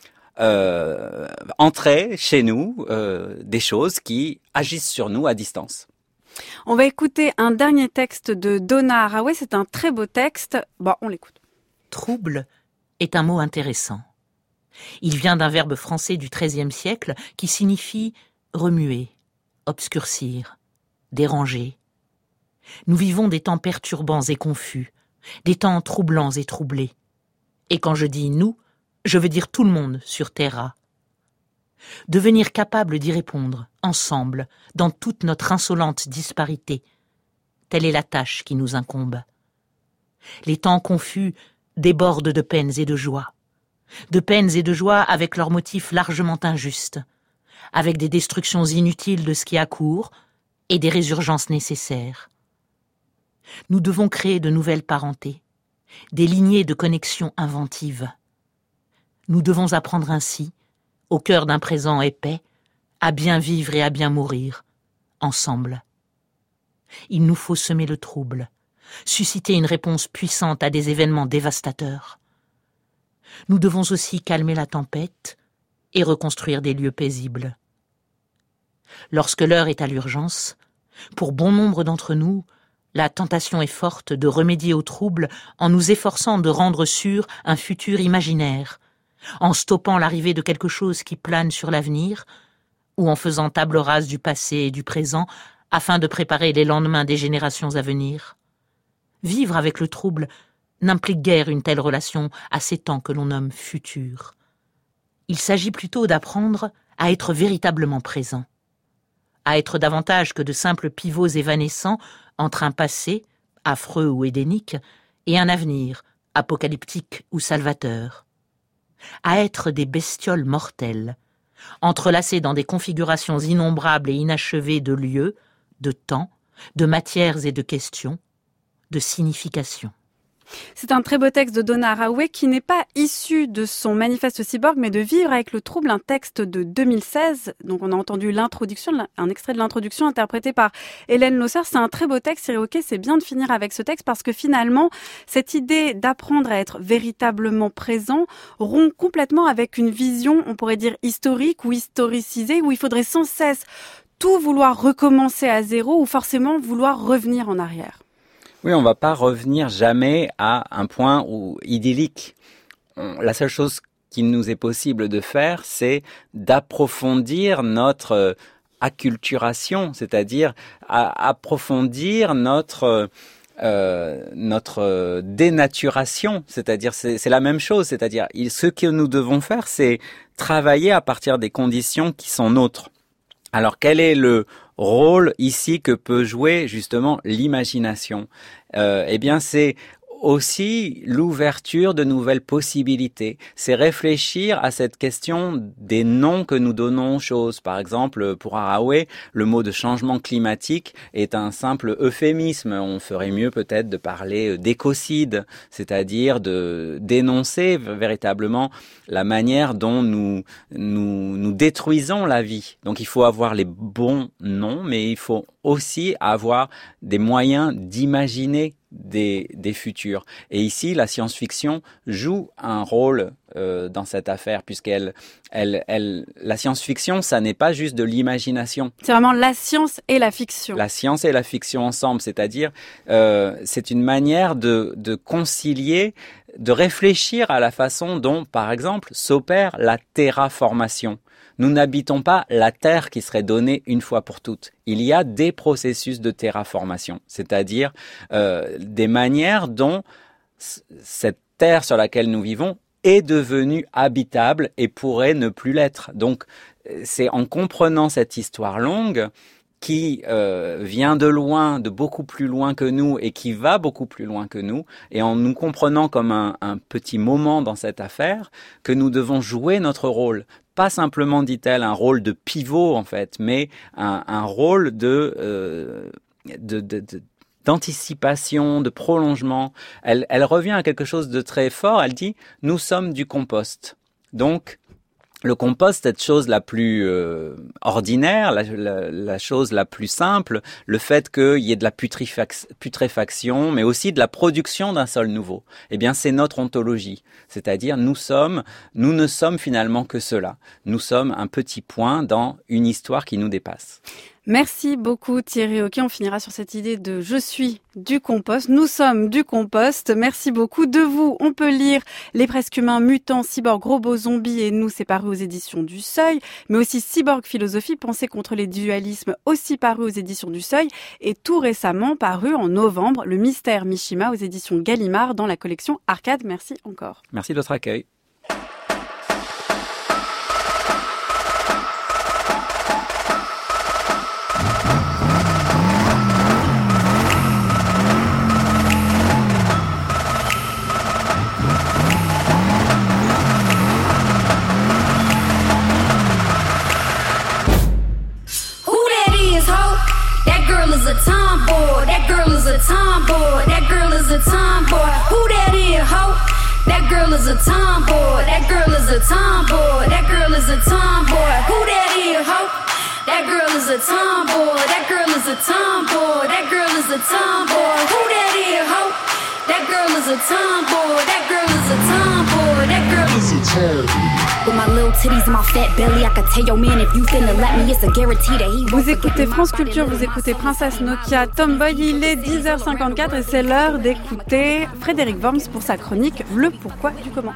entrer chez nous des choses qui agissent sur nous à distance. On va écouter un dernier texte de Donna Haraway. C'est un très beau texte. Bon, on l'écoute. Trouble est un mot intéressant. Il vient d'un verbe français du XIIIe siècle qui signifie remuer, obscurcir, déranger. Nous vivons des temps perturbants et confus, des temps troublants et troublés. Et quand je dis nous, je veux dire tout le monde sur Terra. Devenir capable d'y répondre, ensemble, dans toute notre insolente disparité. Telle est la tâche qui nous incombe. Les temps confus débordent de peines et de joies. De peines et de joies avec leurs motifs largement injustes, avec des destructions inutiles de ce qui accourt et des résurgences nécessaires. Nous devons créer de nouvelles parentés, des lignées de connexions inventives. Nous devons apprendre ainsi, au cœur d'un présent épais, à bien vivre et à bien mourir, ensemble. Il nous faut semer le trouble, susciter une réponse puissante à des événements dévastateurs. Nous devons aussi calmer la tempête et reconstruire des lieux paisibles. Lorsque l'heure est à l'urgence, pour bon nombre d'entre nous, la tentation est forte de remédier au trouble en nous efforçant de rendre sûr un futur imaginaire, en stoppant l'arrivée de quelque chose qui plane sur l'avenir, ou en faisant table rase du passé et du présent afin de préparer les lendemains des générations à venir. Vivre avec le trouble n'implique guère une telle relation à ces temps que l'on nomme futurs. Il s'agit plutôt d'apprendre à être véritablement présent, à être davantage que de simples pivots évanescents entre un passé, affreux ou édénique, et un avenir, apocalyptique ou salvateur, à être des bestioles mortelles, entrelacées dans des configurations innombrables et inachevées de lieux, de temps, de matières et de questions, de significations. C'est un très beau texte de Donna Haraway qui n'est pas issu de son manifeste cyborg, mais de Vivre avec le trouble, un texte de 2016. Donc on a entendu l'introduction, un extrait de l'introduction interprété par Hélène Losseur. C'est un très beau texte, Thierry Hoquet, c'est bien de finir avec ce texte parce que finalement, cette idée d'apprendre à être véritablement présent rompt complètement avec une vision, on pourrait dire historique ou historicisée, où il faudrait sans cesse tout vouloir recommencer à zéro ou forcément vouloir revenir en arrière. Oui, on ne va pas revenir jamais à un point idyllique. La seule chose qu'il nous est possible de faire, c'est d'approfondir notre acculturation, c'est-à-dire approfondir notre dénaturation, c'est-à-dire c'est la même chose, c'est-à-dire ce que nous devons faire, c'est travailler à partir des conditions qui sont nôtres. Alors quel est le rôle ici que peut jouer justement l'imagination? Eh bien c'est aussi l'ouverture de nouvelles possibilités. C'est réfléchir à cette question des noms que nous donnons aux choses. Par exemple, pour Haraway, le mot de changement climatique est un simple euphémisme. On ferait mieux peut-être de parler d'écocide, c'est-à-dire de dénoncer véritablement la manière dont nous détruisons la vie. Donc il faut avoir les bons noms, mais il faut aussi avoir des moyens d'imaginer des futurs. Et ici, la science-fiction joue un rôle dans cette affaire, puisqu'elle, la science-fiction, ça n'est pas juste de l'imagination. C'est vraiment la science et la fiction. La science et la fiction ensemble, c'est-à-dire, c'est une manière de concilier, de réfléchir à la façon dont, par exemple, s'opère la terraformation. Nous n'habitons pas la Terre qui serait donnée une fois pour toutes. Il y a des processus de terraformation, c'est-à-dire des manières dont cette Terre sur laquelle nous vivons est devenue habitable et pourrait ne plus l'être. Donc, c'est en comprenant cette histoire longue qui vient de loin, de beaucoup plus loin que nous et qui va beaucoup plus loin que nous, et en nous comprenant comme un petit moment dans cette affaire, que nous devons jouer notre rôle. Pas simplement, dit-elle, un rôle de pivot en fait, mais un rôle d'anticipation, de prolongement. Elle revient à quelque chose de très fort. Elle dit « Nous sommes du compost ». Donc, le compost, cette chose la plus ordinaire, la chose la plus simple, le fait qu'il y ait de la putréfaction, mais aussi de la production d'un sol nouveau, eh bien c'est notre ontologie. C'est-à-dire nous ne sommes finalement que cela. Nous sommes un petit point dans une histoire qui nous dépasse. Merci beaucoup Thierry Hoquet. On finira sur cette idée de « je suis du compost ». Nous sommes du compost. Merci beaucoup. De vous, on peut lire « Les presque humains, mutants, cyborgs, robots, zombies et nous », c'est paru aux éditions du Seuil. Mais aussi « Cyborg Philosophie, pensée contre les dualismes », aussi paru aux éditions du Seuil. Et tout récemment paru en novembre, « Le mystère Mishima » aux éditions Gallimard dans la collection Arcade. Merci encore. Merci de votre accueil. A tomboy, that girl is a tomboy, that girl is a tomboy. Who that is, ho? That girl is a tomboy, that girl is a tomboy, that girl is a tomboy. Who that is, ho? That girl is a tomboy, that girl is a tomboy, that girl is a tomboy. Who that is, ho? That girl is a tomboy, that girl is a tomboy, that girl is a tomboy. Vous écoutez France Culture, vous écoutez Princesse Nokia, Tomboy, il est 10h54 et c'est l'heure d'écouter Frédéric Worms pour sa chronique Le pourquoi du comment.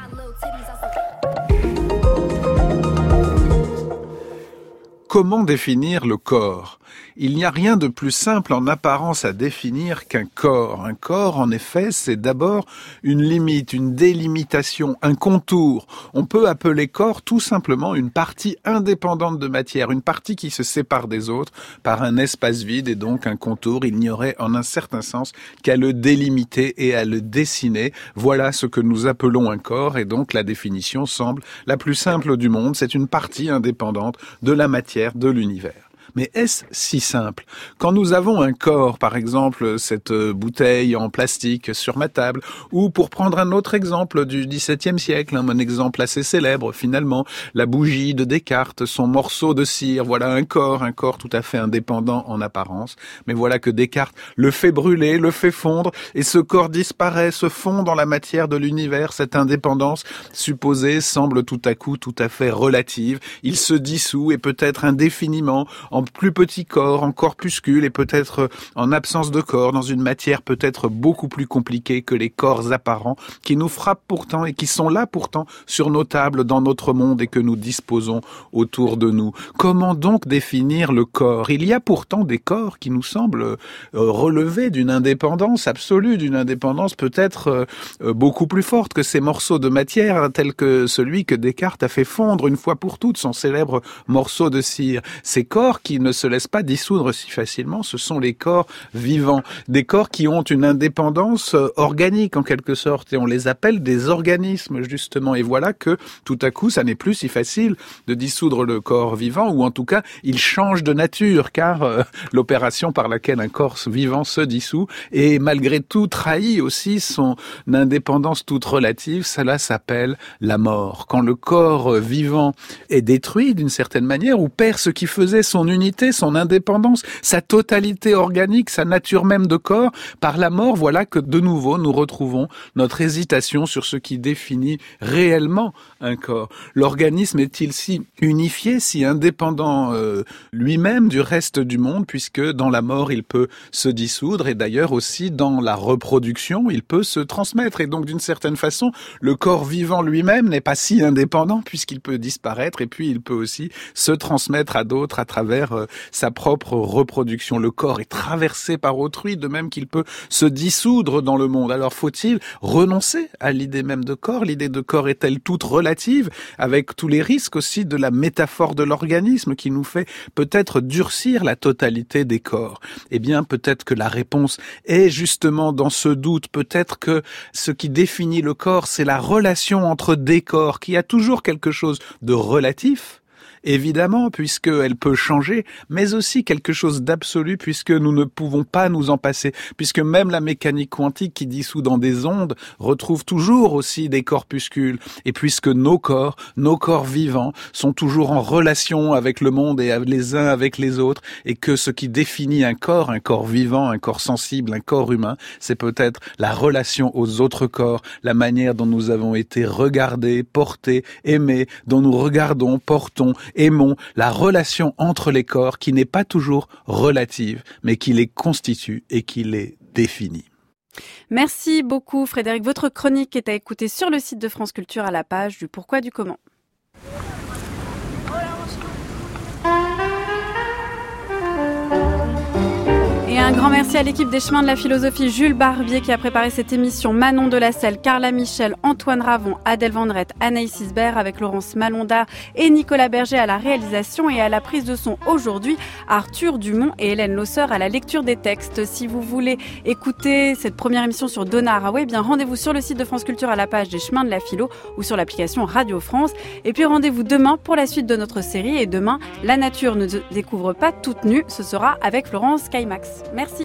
Comment définir le corps ? Il n'y a rien de plus simple en apparence à définir qu'un corps. Un corps, en effet, c'est d'abord une limite, une délimitation, un contour. On peut appeler corps tout simplement une partie indépendante de matière, une partie qui se sépare des autres par un espace vide et donc un contour. Il n'y aurait en un certain sens qu'à le délimiter et à le dessiner. Voilà ce que nous appelons un corps et donc la définition semble la plus simple du monde. C'est une partie indépendante de la matière, de l'univers. Mais est-ce si simple ? Quand nous avons un corps, par exemple cette bouteille en plastique sur ma table, ou pour prendre un autre exemple du XVIIe siècle, un exemple assez célèbre finalement, la bougie de Descartes, son morceau de cire, voilà un corps tout à fait indépendant en apparence, mais voilà que Descartes le fait brûler, le fait fondre, et ce corps disparaît, se fond dans la matière de l'univers. Cette indépendance supposée semble tout à coup tout à fait relative, il se dissout et peut-être indéfiniment en plus petit corps, en corpuscule et peut-être en absence de corps, dans une matière peut-être beaucoup plus compliquée que les corps apparents qui nous frappent pourtant et qui sont là pourtant sur nos tables dans notre monde et que nous disposons autour de nous. Comment donc définir le corps ? Il y a pourtant des corps qui nous semblent relever d'une indépendance absolue, d'une indépendance peut-être beaucoup plus forte que ces morceaux de matière tels que celui que Descartes a fait fondre une fois pour toutes, son célèbre morceau de cire. Ces corps qui ne se laissent pas dissoudre si facilement, ce sont les corps vivants, des corps qui ont une indépendance organique en quelque sorte, et on les appelle des organismes justement, et voilà que tout à coup ça n'est plus si facile de dissoudre le corps vivant, ou en tout cas il change de nature, car l'opération par laquelle un corps vivant se dissout, et malgré tout trahit aussi son indépendance toute relative, cela s'appelle la mort. Quand le corps vivant est détruit d'une certaine manière, ou perd ce qui faisait son unité, son indépendance, sa totalité organique, sa nature même de corps, par la mort, voilà que de nouveau nous retrouvons notre hésitation sur ce qui définit réellement un corps. L'organisme est-il si unifié, si indépendant lui-même du reste du monde, puisque dans la mort il peut se dissoudre, et d'ailleurs aussi dans la reproduction il peut se transmettre, et donc d'une certaine façon le corps vivant lui-même n'est pas si indépendant puisqu'il peut disparaître, et puis il peut aussi se transmettre à d'autres à travers sa propre reproduction. Le corps est traversé par autrui, de même qu'il peut se dissoudre dans le monde. Alors faut-il renoncer à l'idée même de corps ? L'idée de corps est-elle toute relative, avec tous les risques aussi de la métaphore de l'organisme qui nous fait peut-être durcir la totalité des corps ? Eh bien, peut-être que la réponse est justement dans ce doute. Peut-être que ce qui définit le corps, c'est la relation entre des corps, qui a toujours quelque chose de relatif, évidemment, puisqu'elle peut changer, mais aussi quelque chose d'absolu, puisque nous ne pouvons pas nous en passer, puisque même la mécanique quantique qui dissout dans des ondes retrouve toujours aussi des corpuscules, et puisque nos corps vivants sont toujours en relation avec le monde et les uns avec les autres, et que ce qui définit un corps vivant, un corps sensible, un corps humain, c'est peut-être la relation aux autres corps, la manière dont nous avons été regardés, portés, aimés, dont nous regardons, portons, aimons, la relation entre les corps qui n'est pas toujours relative, mais qui les constitue et qui les définit. Merci beaucoup Frédéric. Votre chronique est à écouter sur le site de France Culture à la page du Pourquoi du Comment. Et un grand merci à l'équipe des Chemins de la Philosophie, Jules Barbier qui a préparé cette émission, Manon Delacelle, Carla Michel, Antoine Ravon, Adèle Vendrette, Anaïs Isbert avec Laurence Malonda et Nicolas Berger à la réalisation, et à la prise de son aujourd'hui, Arthur Dumont et Hélène Losseur à la lecture des textes. Si vous voulez écouter cette première émission sur Donna Haraway, bien rendez-vous sur le site de France Culture à la page des Chemins de la Philo ou sur l'application Radio France. Et puis rendez-vous demain pour la suite de notre série, et demain, la nature ne découvre pas toute nue, ce sera avec Florence Kaimax. Merci.